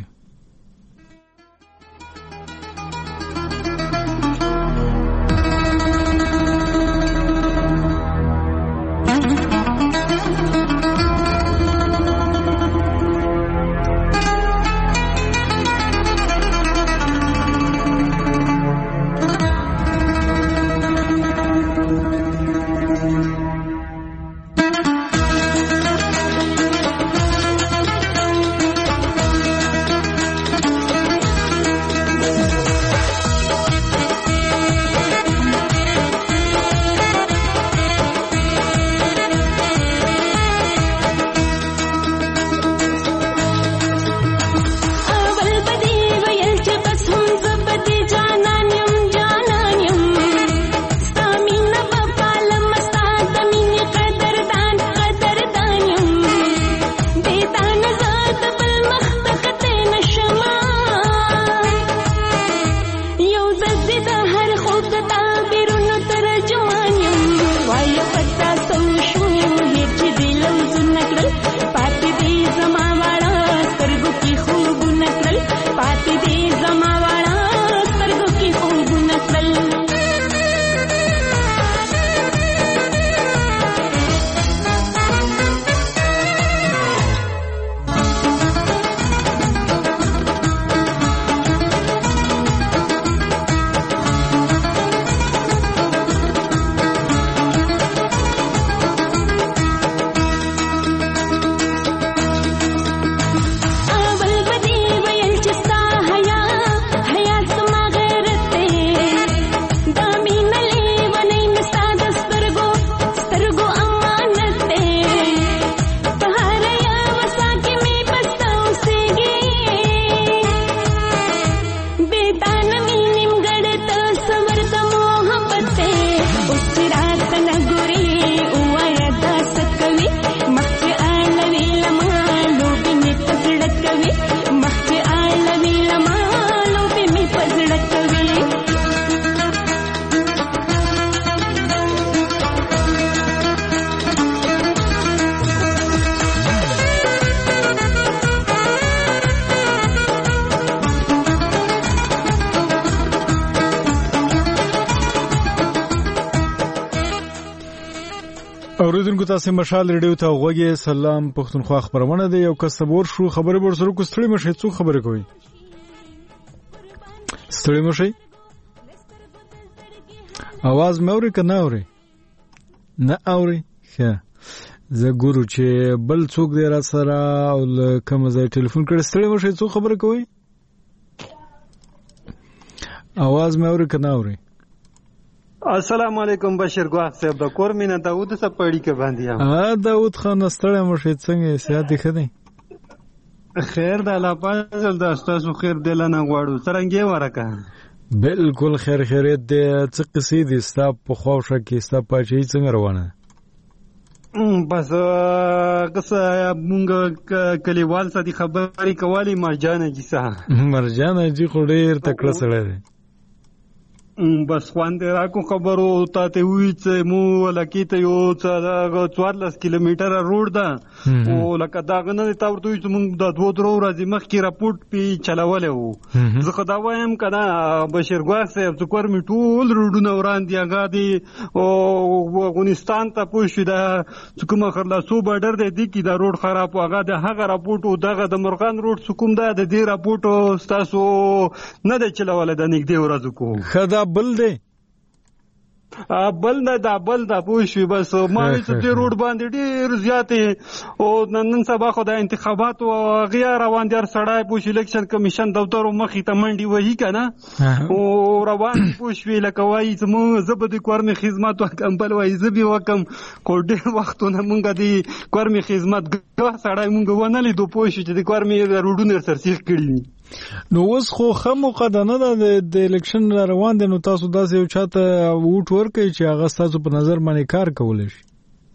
اوریدونکو تاسو مشال ریډیو ته غوږی سلام پښتونخوا خبرونه ده یو کسبور شو خبره ورسره کو ستړي مشه څو خبره کوي ستړي مشه आवाज مې اوري کنه اوري نه اوري ښه زه ګورو چې بل څوک دی را سره او کوم ځای ټلیفون کړ ستړي مشه څو خبره کوي आवाज مې اوري کنه اوري السلام علیکم بشیر ګواخ صاحب د کور مینه داود صاحب پړی کې باندې یم داود خان ستړی مشه څنګه سیادت خدای خیر د الله پاک د تاسو خیر دلانه غواړو څنګه ورکه بالکل خیریت دې څه قصې دي ستا په خوښه کې ستا پاچی څنګه روانه بس قصه مونږ کلیوال سره خبرې کولې مرجانه جی خو ډېر تکړه سړی دی بس خواندې راکو خبرو ته وی چې مو لکه یو 14 کیلومتره روډ ده او لکه دا غنه تا ورته چې مونږ د 2-3 ورځې مخکې راپورټ پی چلولې وو زه خدا وایم کنه بشیر ګواخ صاحب چې کور می ټول روډونه وران دي هغه دي او افغانستان ته پوښی دا چې کومه خلاصو بارډر دی کی دا روډ خراب هغه د هغه راپورټ دغه د مرغان روډ سکوم ده د دې راپورټ تاسو نه دی چلولې د نګدي ورځو کو خدا بل دی بل نه دا بل دا پوښي بس ما چې د روډ باندې ډیر زیاتې او نن سبا خو د انتخابات او غیر روان دي سړای پوښي الیکشن کمیشن دفتر مخې ته منډي وਹੀ کنه او روان پوښي لکه وایي چې مو زبد کورمي خدمت وکم بل وایي زبي وکم کو ډیر وختونه مونږ دي کورمي خدمت ګه سړای مونږ ونه لیدو پوښي چې د کورمي روډونه سرسیخ کړی نو اوس خو خمو قدانه د الیکشن روان دي نو تاسو داسې یو چاته ووټ ورکړئ چې هغه تاسو په نظر باندې کار کولی شي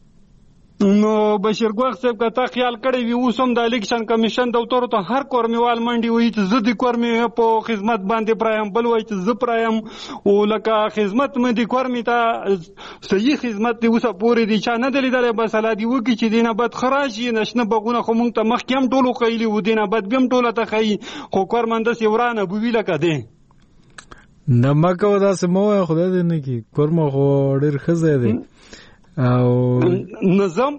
نو بشیر ګواخ صاحب که تا خیال کړی وي اوس هم د الیکشن کمیشن دفتر ته هر کورمیوال منډي وایي چې زه د کورمي په خدمت باندې پرایم بل وایي چې زه پرایم او لکه خدمت مې د کورمي ته صحیح خدمت دی اوسه پورې دی چا نه دی لیدلی بس الله دې وکړي چې دې نه بد ښه شي نشنه بغونه خو مونږ ته مخکې هم ټولو ښیلي وو دې نه بد بیا هم ټوله ته ښیي خو کورمن داسې ورانه بوي لکه دی نه مه کوه داسې مه وایه خدای دې نه کړي کورمه خو ډېر ښه ځای دی او نظام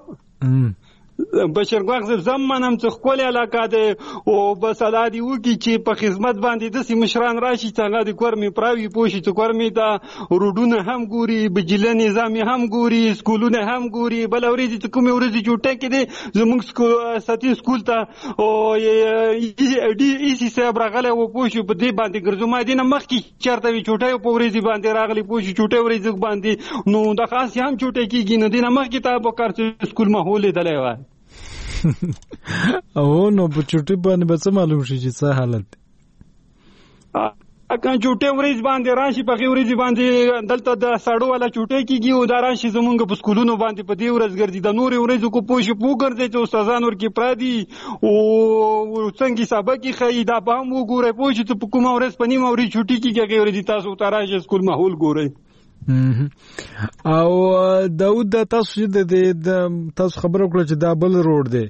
بشیر ګواخ صاحب زم منم چې ښکلې علاقه ده او بس الله دې وکړي چې په خدمت باندې داسې مشران راشي چې هغه د کورمي پراوي پوه شي چې کورمي ته روډونه هم ګوري بجله نظام هم ګوري سکولونه هم ګوري بله ورځې چې کومې ورځې چوټۍ کې دی زموږ سطحي سکول ته او ډي سي صاحب راغلی و پوه شو په دې باندې ګرځو ما دې نه مخکې چېرته وي چوټۍ په ورځې باندې راغلي پوه شو چوټۍ ورځې باندې نو د خاص هم چوټۍ کېږي نو دې نه مخکې ته په کار چې سکول ماحول لیدلی وای او نو په چوټي باندې به څه معلوم شي چې څه حالت دی اکه چوټي ورځ باندې راشي په ورځ باندې دلته د ساړو والا چوټي کېږي او دا راشي زمونږ په سکولونو باندې په دې ورځ ګرځي د نور ورځو کو پوښ پو ګرځي چې استادان ورکی پرادي او څنګه سبق خي دا به هم وګوري پوښ چې په کومه ورځ پنی موري چوټي کېږي ورځ تاسو تراشه سکول ماحول ګوري او داود تاسو چې د تاسو خبرو کړل چې دا بل روډ دی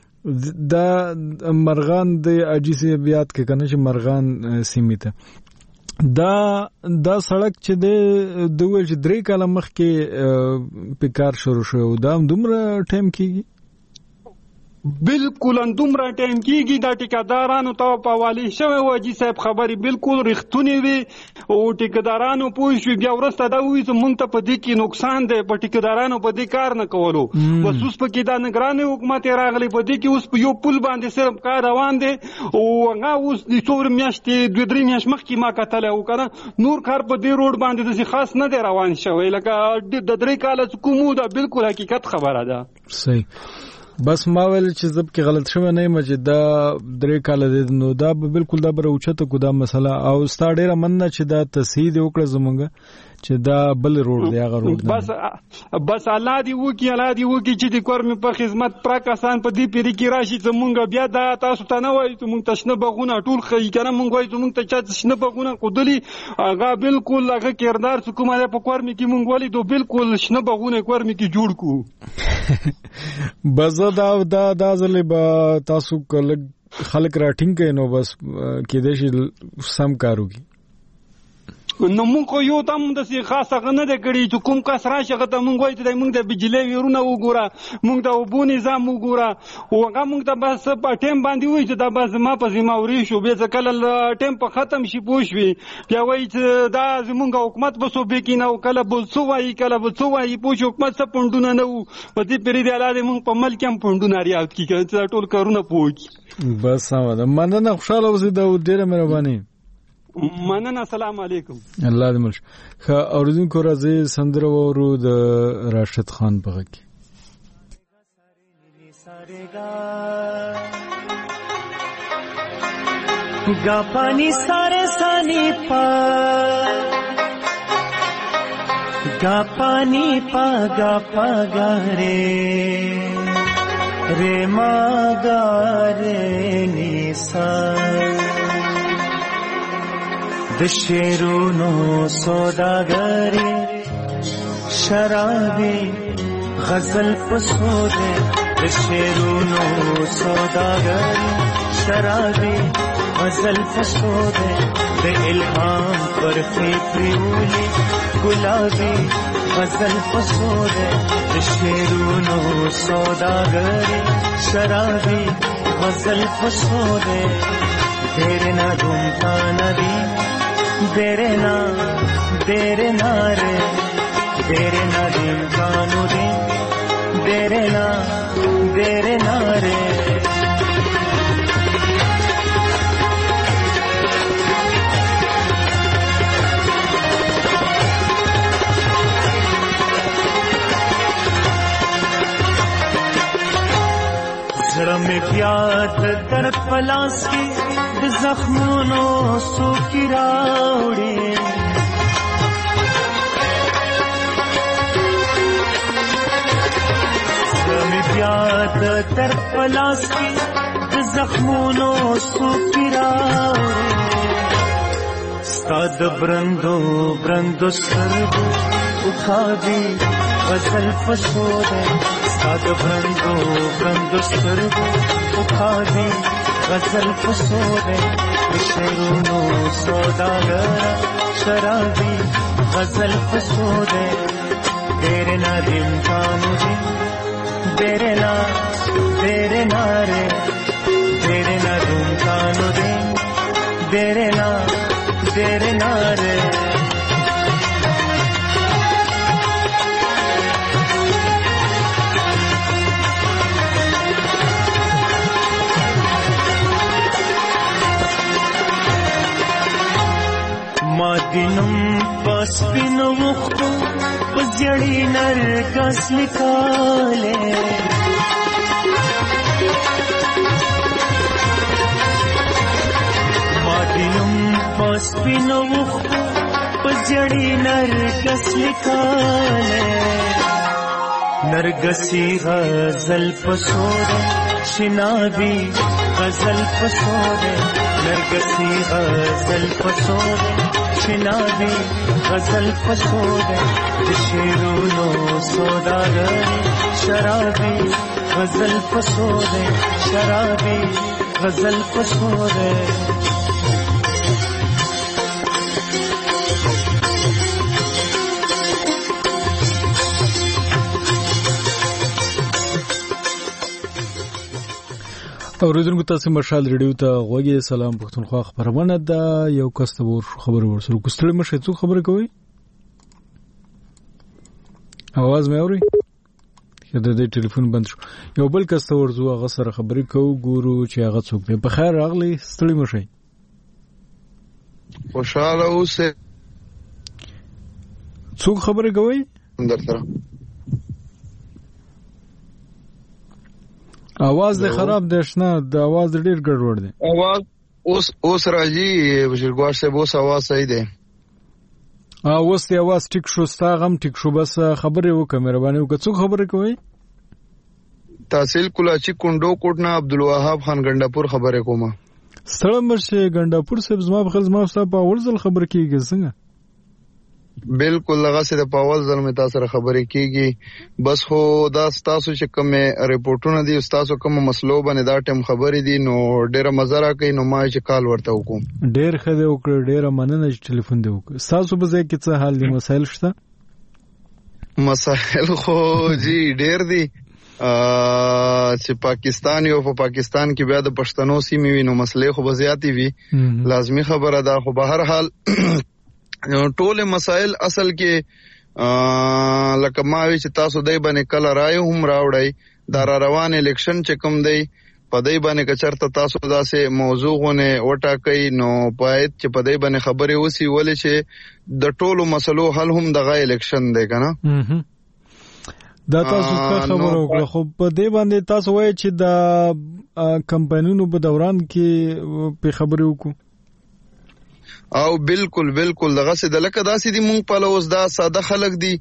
دا مرغان د اجیسی بیات کې کنه چې مرغان سیمه ته دا سړک چې د دوه چې 3 کاله مخکې په کار شروع شو دا دومره ټایم کېږي بالکل اندومره ټایم کېږي دا ټیکادارانو ته په حواله شوی و جی صاحب خبري بالکل رښتونی وي او ټیکادارانو پوه شو بیا ورسته دا وایي چې مونږ ته په دې کې نقصان دی په ټیکادارانو په دې کار نه کولو بس اوس په کې دا نگراني حکومت راغلی په دې کې اوس په یو پل باندې صرف کار روان دی او هغه اوس د څور میاشتې 2-3 میاشتې مخکې ما کتل او کنه نور کار په دې روډ باندې د خاص نه دی روان شوی لکه د 3 کاله کومو دا بالکل حقیقت خبره ده صحیح بس ما ویل چې زب کې غلط شوی نه یم چې دا 3 کاله دی نو دا بالکل دا بره اوچته کو دا مسله او ستا ډیره مننه چې دا تصحیح وکړه زمونږ چې دا بل روډ دی هغه روډ بس الله دې وکړي چې د کورمي په خدمت پر کسان په دې پیری کې راشي زمونږ بیا دا تاسو ته نه وایي چې مونږ تشنه بغونه ټول خي کنه مونږ وایي چې مونږ ته چا تشنه بغونه قدلی هغه بالکل هغه کردار څه کومه په کورمي کې مونږ ولې دو بالکل شنه بغونه کورمي کې جوړ کو بزه دا ځلې به تاسو خلک راټینګ کړي نو بس کې دې شي سم کارو کی نو مونږ یو تم د سي خاصه غنه د کړي چې کوم کس راشه غته مونږ وایي چې مونږ د بجلی ویرونه وګوره مونږ د وبو نظام وګوره او هغه مونږ ته بس په ټیم باندې وایي چې دا بس ما په ذمہ وري شو به کله ټیم په ختم شي پوښوي بیا وایي چې دا زمونږ حکومت به سو به کینه او کله بل سو وایي پوښ حکومت څه پوندونه نه وو په دې پری دی الاله مونږ په ملک هم پوندونه ریاض کی چې ټول کارونه پوښ بس سم ده مننه خوشاله اوسې دا ډیره مهرباني مننه. السلام علیکم. الله دې مل. خا اوریدونکو راځي سندره ورو د راشد خان بغه کې. گا پانی سارے سانی پا گا پانی پا گا پا گا رے ما گا رے نیسا دشیرونو سوداگری شرابی غزل پسودے دشیرونو سوداگری شرابی غزل پسودے دے الہام پر فکریولی گلابی غزل پسودے دشیرونو سوداگری شرابی غزل پسودے دیرے نا دھومتا ندی دیرے نا رے دیرے نا دھومتا ندی دیرے نا رے زړه مې بیا د درد پلاس کې د زخمونو سوکي راوړې زړه مې بیا د درد پلاس کې د زخمونو سوکي راوړې ستا د برندو سترګو وخادي غزل پسودې ساد برندو سترګو وخادي غزل پسودے شیرونو سوداگر شرابی غزل پسودے تیرے نا دن کانو دن تیرے نا رے تیرے نا دن کانو دن تیرے نا رے مادینم پس پینو وختو پزیڑی نرگس لکالے مادینم پس پینو وختو پزیڑی نرگس لکالے نرگسی غزل پسودے شنابی غزل پسودے نرگسی غزل پسودے شنابی غزل پسودے شیرونو سوداگری شرابی غزل پسودے شرابی غزل پسودے اوریدونکو تاسو مشال ریډیو ته غوږی سلام پښتونخوا خبرونه ده یو کستور خبر ورسره کوستړی مشه څو خبر کوي आवाज مې اوري کله د ټلیفون بند شو یو بل کستور زو هغه سره خبرې کو ګورو چې هغه څوک دی په خیر راغلی ستړی مشه خوشاله اوسه څوک خبرې کوي درته आवाज دې خراب دی شنه د आवाज ډیر ګډوډ دی आवाज اوس راځي بشرګوار صاحب اوس आवाज صحیح دی اوس دی आवाज ټیک شو ستا غم ټیک شو بس خبرې وکړه مهرباني وکړه څوک خبرې کوي تحصیل کلاچی کندو کوټنا عبدالوهاب خان ګنداپور خبرې کومه سلام مرشه ګنداپور صاحب زما بخل زما صاحب په اول ځل خبر کیږي څنګه بالکل لغه سره په اول ځل مې تاسو سره خبرې کیږي بس خو دا تاسو چې کوم ریپورتونه دي تاسو کوم مسلو باندې دا ټیم خبرې دي نو ډیره مزه راکې نو ما چې کال ورته وکم ډیر خدای وکړ ډیره مننه چې ټلیفون دی وکړ تاسو به ځکه څه حال دي مسائل شته مسائل خو جی ډیر دي چې پاکستان یو په پاکستان کې بیا د پښتنو سیمې وینو مسلې خو به زیاتی وي لازمی خبره ده خو به هر حال ټول مسائل اصل کې لکه ما وی چې تاسو دای باندې کله رائے هم راوړی دا روان الیکشن چې کوم دی پدای باندې کچرته تاسو داسې موضوعونه وټاکئ نو باید چې پدای باندې خبرې وسی ولې چې د ټولو مسلو حل هم دغه الیکشن دی کنه. دا تاسو څه خبره وکړه خو په دې باندې تاسو وایي چې د کمپاینونو په دوران کې په خبرې وکړو او بالکل دغه څه د لکه داسې دي مونږ په لوز دا ساده خلک دي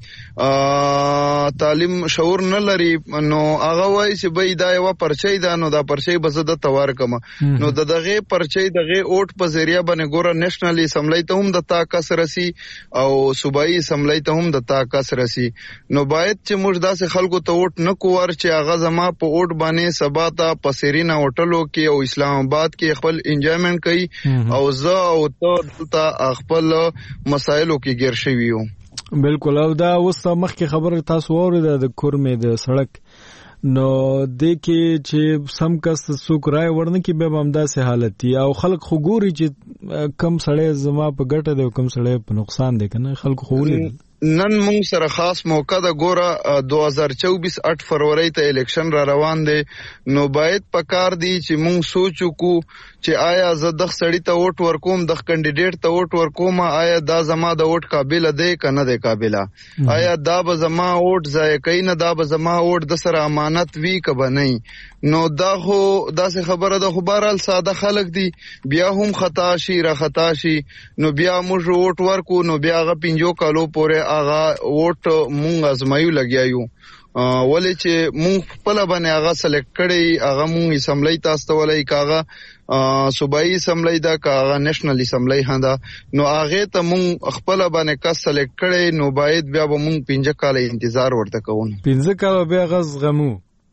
تعلیم شعور نه لري نو هغه وایي چې بای دا یو پرچی دا نو دا پرچی به زه د توار کما نو دغه پرچی دغه اوټ په ذریعہ باندې ګوره نېشنل اسمبلی ته هم د طاقت رسی او صوبایي اسمبلی ته هم د طاقت رسی نو باید چې موږ داسې خلکو ته اوټ نه کوور چې هغه زما په اوټ باندې سبا ته پسیرینا هوټلو کې او اسلام آباد کې خپل انجوایمنت کوي او زه او ته تا خپل مسایلو کې ګیر شوی یو. بالکل او دا اوس مخکې خبره تاسو اوریده د کورمې د سړک نو د کې چې سم کس څوک راي ورنه کې به هم داسې حالت دی او خلک خو ګوري چې کم سړی زما په ګټه دی او کم سړی په نقصان دی کنه خلک خو ولې نن مونږ سره خاص موقع د ګوره 2024 8 فروری ته الیکشن را روان دی نو باید پکار دی چې مونږ سوچ وکړو چې آیا زه د سړی ته ووټ ورکوم د کینډیډیټ ته ووټ ورکوم آیا دا زما د ووټ قابل دی کنه دی قابل آیا دا به زما ووټ ځای کوي نه دا به زما ووټ د سره امانت وی کبه نه نو دا خو داسې خبره د خبرال ساده خلک دي بیا هم خطا شي را خطا شي نو بیا موږ ووټ ورکو نو بیا غ 5 کالو پورې آغا ووټ مونږ ازمایو لګیایو ولې چې مونږ خپل باندې هغه سلیکټ کړی هغه مونږ اسمبلی تاسو ته ولای کاغه صوبایي اسمبلی دا کاغه نېشنل اسمبلی هندا نو هغه ته مونږ خپل باندې کا سلیکټ کړی نو باید بیا به مونږ 5 کال انتظار ورته کوو 5 کال بیا غز غمو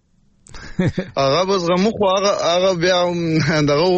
هغه بس غمو خو هغه بیا دغه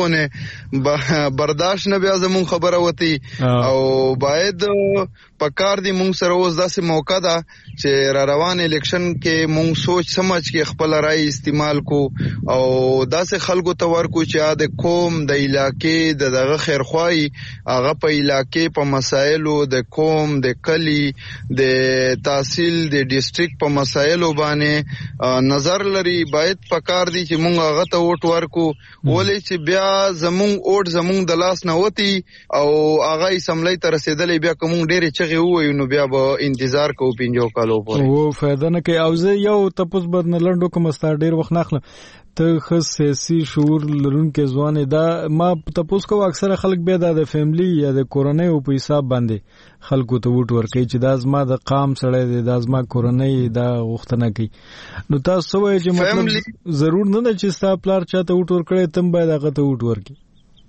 ونه برداشت نه بیا زمون خبره وتی او باید پکار دی مونږ سره اوس داسې موقع ده چې را روان الیکشن کې مونږ سوچ سمجھ کې خپل رائے استعمال کو او داسې خلکو ته ورکو چې د قوم د علاقې دغه خیرخواهی هغه په علاقې په مسایلو د قوم د کلی د تحصیل د ډیسټریکټ په مسایلو باندې نظر لري باید پکار دی چې مونږ هغه ته ووټ ورکو ولې چې بیا زمونږ ووټ زمونږ د لاس نه وتی او هغه اسمبلی ته رسیدلې بیا کوم ډېر چې وایو نو بیا به انتظار کوو 5 کالو پورې او فائدہ نه کوي او زه یو تاسو بد نه لنډو کوم ستاره ډیر وخت نخله ته خاص سیاسي شعور لرونکو ځوان دا ما تاسو کو اکثره خلک به د فیملی یا د کورنۍ په حساب باندې خلکو ته ووټ ورکوي چې دا زما د قام سره دی دا زما کورنۍ دا غوښتنه کوي نو تاسو وایي چې مطلب ضرور نه چې ستا پلار چاته ووټ ورکړي تم باید هغه ته ووټ ورکړي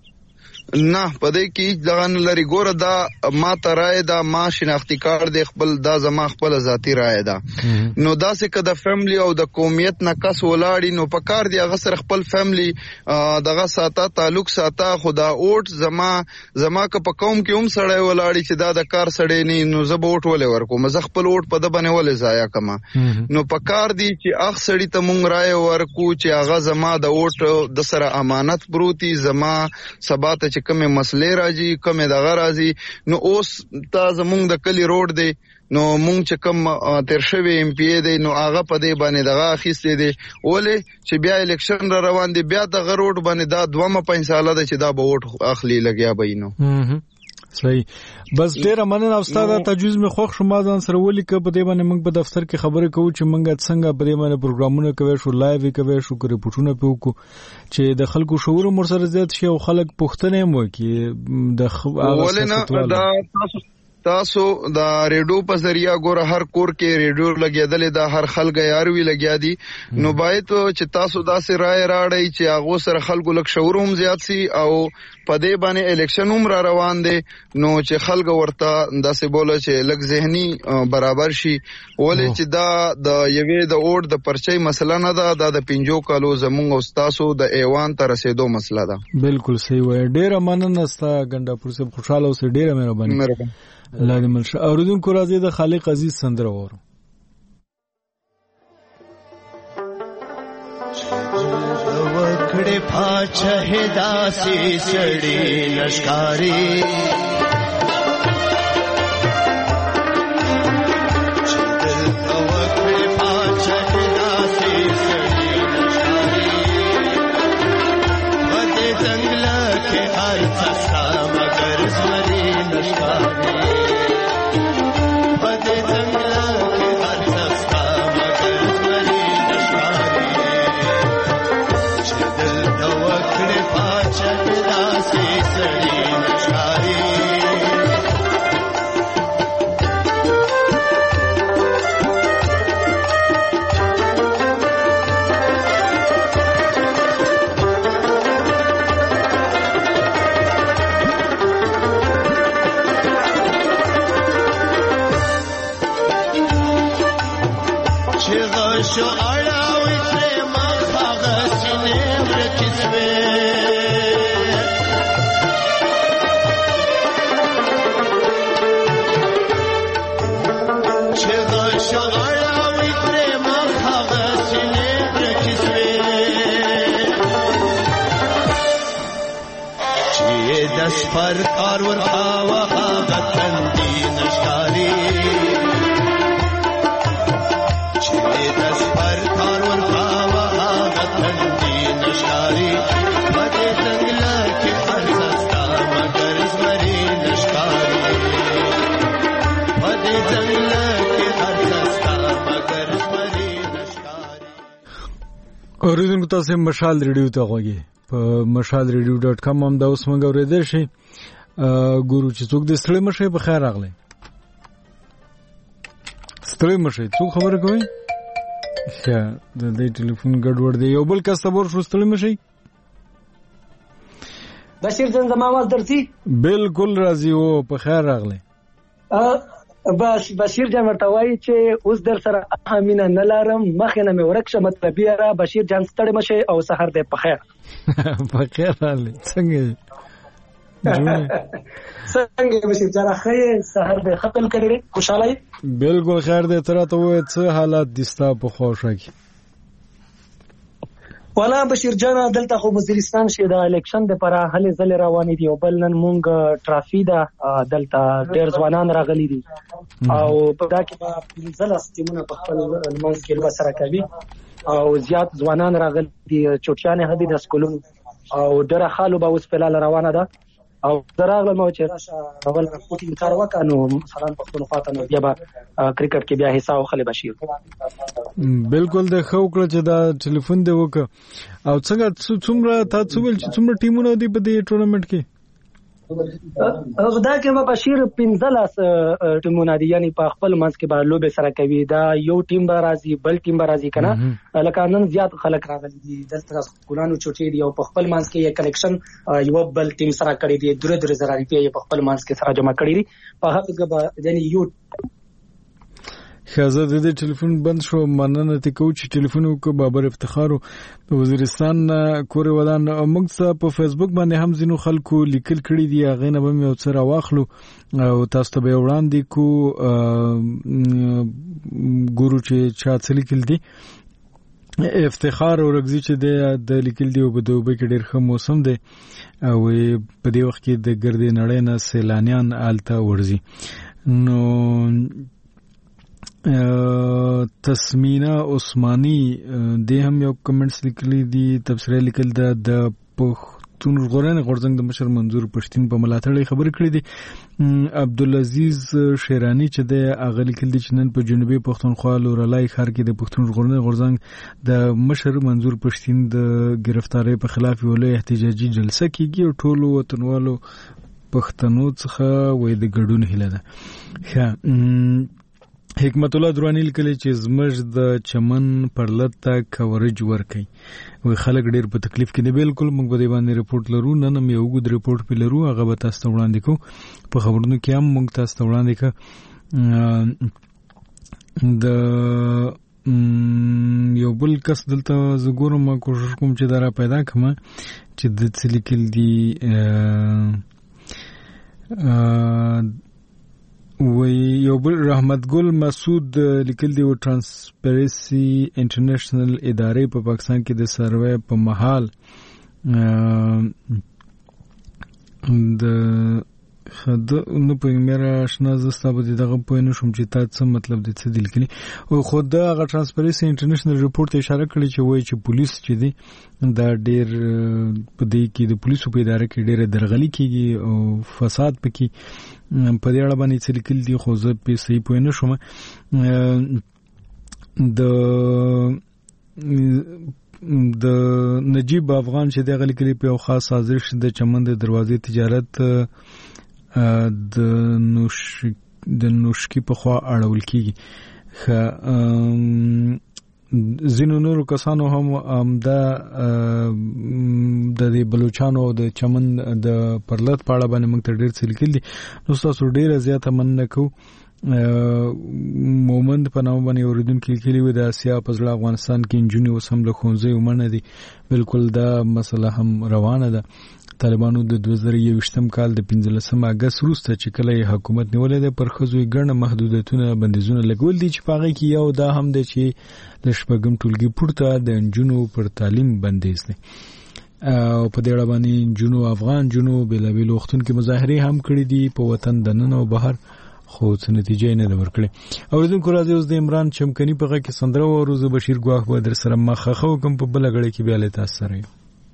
نه پدې کې دغه لري ګوره دا ما ته رائے دا ما شناختی کارت دی خپل دا زما خپل ذاتی رائے دا نو دا څه کده فیملی او د قومیت نه کس ولاړی نو پکار دی هغه سره خپل فیملی دغه ساته تعلق ساته خدا اوټ زما که په قوم کې هم سړی ولاړی چې دا د کار سړی نه نو زه ووټ ولې ورکوم زه خپل ووټ په د باندې ولې ضایع کما نو پکار دی چې اخ سړی ته مونږ رائے ورکو چې هغه زما د ووټ د سره امانت پروتي زما سبا ته کومه مسلې راځي کومه دغه راځي نو اوس تا زمونږ د کلی روډ دی نو مونږ چې کوم تیر شوی ایم پی دی نو هغه په دې باندې دغه اخیستې دی ولې چې بیا الیکشن را روان دی بیا دغه روډ باندې دا 2 ساله ده چې دا به ووټ اخلي لګیا بینو صحیح بس ډیره مننه او ستاسو تجویز می خوښ شوم ځان سره ولیک په دې باندې موږ په دفتر کې خبرې کوو چې موږ څنګه په دې باندې پروګرامونه کوي شو لایو کوي شو ریپورتونه پیوکو چې د خلکو شعور مر سره زیات شي او خلک پوښتنه مو کې د ولنه دا تاسو دا ریډیو په ذریعہ ګوره هر کور کې ریډیو لګیدل دا هر خلک یاروي لګیا دي نو باید چې تاسو داسې رائے راړی چې هغه سره خلکو لک شعور هم زیات سي او په دې باندې الیکشن هم را روان دي نو چې خلک ورته داسې بوله چې لک ذهني برابر شي ولې چې دا د یوې د اوټ د پرچی مسله نه ده د 5 کالو زمونږ او تاسو د ایوان ته رسیدو مسله ده بالکل صحیح وای ډیره مننه ستا ګنډاپور سے خوشاله اوسې ډیره مهرباني الله دې منشه اوریدونکو راځي د خالق عزیز سندره وورو وکړې پاچه داسې سړی لشکاري سستا مگر زمری نشکاری پدې څنګه کې هر سستا مگر زمری نشکاری چې دل د وکړې پاچا داسې سړی نشکاری شو اړاوي ترې مخه سینې ورکې سوې چې شو اړاوي ترې مخه سینې ورکې سوې چې د سپر کار ورخاوه هغه تندي نشکاري اوریدونکو تاسو مشال ریډیو ته غوږی په mashalradio.com هم دا اوس موږ اوریدل شي ګورو چې څوک د ستړي مشه په خیر راغلی ستړي مشه څوک خبره کوي ښه د دې ټلیفون ګډوډ دی یو بل کس خبر شو ستړي مشه بشیر جان زما आवाज درځي بالکل راځي او په خیر راغلی بس بشیر جان ورته وایي چې اوس در سره امینه نه لرم مخې نه مې ورک شه مطلب یې را بشیر جان ستړی مشه او سحر دې په خیر په خیر راغلی څنګه څنګه بشیر جان خیر سحر دې ختم کړی خوشاله بالکل خیر دې تر ته وې څه حالات دستا په خوښه کې والا بشیر جان دلته خو وزیرستان شه د الیکشن لپاره هلې ځلې روانې دي او بل نن مونږ ټرافي ده دلته ډېر ځوانان راغلي دي او په دا کې به ځل استیمونه په خپل منځ کې لږ سره کوي او زیات ځوانان راغلي دي چوټیانې هدي د سکولونو او ډېر خالو به اوس په روانه ده او دراغله مو چې راشه اول پوتین کار وکړو سلام پښتون خاطر نو بیا به کرکټ کې بیا حصہ واخلي بشیر بالکل د خو کړ چې دا ټلیفون دی وک او څنګه څومره تاسو ول چې څومره ټیمونه دی په دې ټورنمنت کې دا کې بشیر 15 ټیمونه دي یعنی په خپل منځ کې به لوبه سره کوي دا یو ټیم به راځي بل ټیم به راځي کنه لکه نن زیات خلک راغلي دي دلته ګلانو چوټي دي او په خپل منځ کې یو کلیکشن یو بل ټیم سره کړی دي 3,000 روپیه په خپل منځ کې سره جمع کړی دي په هغه کې به یعنی یو خزه د ټلیفون بند شو مننه ته کو چې ټلیفون وک بابر افتخار وزیرستان کور ودان موږ په فیسبوک باندې هم زینو خلکو لیکل کړي دي هغه نه به یو څه راواخلو او تاسو ته به وړاندې کو ګورو چې چا څه لیکل دي افتخار اورګزی چې د لیکل دی په دوبه کې ډېر ښه موسم دی او په دې وخت کې د ګردې نړۍ نه سیلانیان آلته ورځي نو تسمینا عثماني د هم یو کمنټس لیکلي دي تبصره لیکل د پښتون ژغورنې غورځنګ د مشر منظور پښتين په ملاتړ خبرې کړې دي عبدالعزيز شیرانی چې د اغه لیکل دي چې نن په جنوبي پښتونخوا لورلای ښار کې د پښتون ژغورنې غورځنګ د مشر منظور پښتين د گرفتاری په خلاف یو لوی احتجاجي جلسه کیږي او ټولو وطنوالو پښتنو څخه وې د ګډون هیله ده حکمت الله درانی لیکلی چې زمج د چمن پرلط ته کورج ورکي وي خلک ډېر په تکلیف کې دي بالکل موږ به باندې رپورت لرو نن هم یو غوډ رپورت په لرو هغه به تاسو وړاندې کو په خبرونو کې هم موږ تاسو وړاندې کو د یو بل کس دلته زګورم ما کوشش کوم چې دا را پیدا کړم چې د لیکل دي وی یو بل رحمت ګل مسعود لیکل دی و ترانسپیرنسی انټرنیشنل ادارې په پاکستان کې د سروې په محل د خد نو په میرا شنه زستا به دغه په نه شوم چې تاسو مطلب د څه دل کړي او خود دا غ ترانسپیرنسي انټرنیشنل ریپورت اشاره کړې چې وایي چې پولیس چې دی دا ډېر په دې کې د پولیسو په اداره کې ډېر درغلي کیږي او فساد پکې په دې اړه باندې څه لیکل دي خو زه په صحیح پوه نه شوم د نجیب افغان چې دغه لیکلي په خاص سازش د چمن د دروازې تجارت د نوشکی په خوا اړول کیږي زینو نورو کسانو هم د بلوچستان او د چمن د پرلط پاړه باندې موږ ته ډېر څه لیکل دي نو تاسو ډېر زیاته مننه کوو مومند په نامه باندې اوریدونکو لیکلي و د اسیا په ځړ افغانستان کې انجونی وسم له خونځي ومنه دي بالکل دا مسله هم روانه ده طالبانو د 2021م کال د 15 اگست وروسته چې کله حکومت نیولې ده پر خزوی ګڼه محدودیتونه بندیزونه لګول دي چې پاغه کې یو دا هم ده چې د شپږم ټولګي پورته د انجونو پر تعلیم بندیز دي او په دې اړه باندې جنو افغان جنو بلابل وختونو کې مظاهره هم کړې دي په وطن دننه او بهر خو څه نتیجه نه ورکړي اوریدونکو راځي اوس د عمران چمکني په غږ کې سندره او روز بشیر ګواخ به در سره مخخو کوم په بل غړي کې بیا له تاسو سره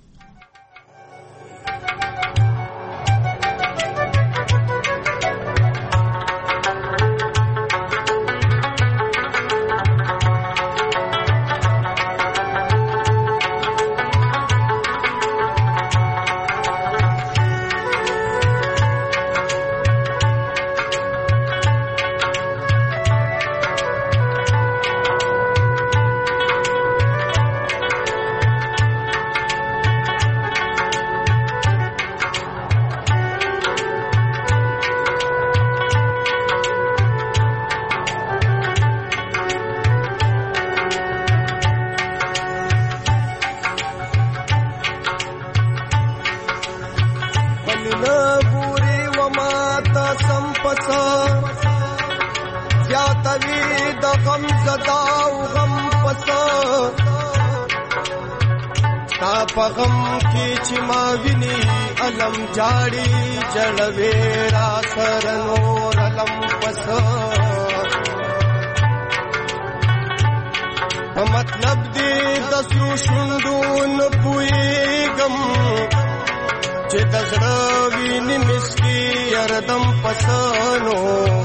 مطلب دې د سرو شوندو نه پوهېږم چې د زړه وینې مسکي یردم پسنو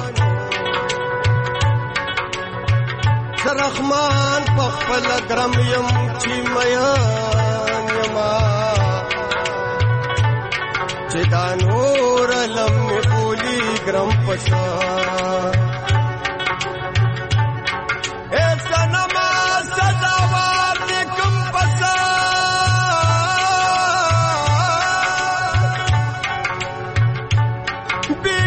زه رحمان په خپل ګرم یم چې میان یما چې دا نور لم مې بولی ګرم پسن be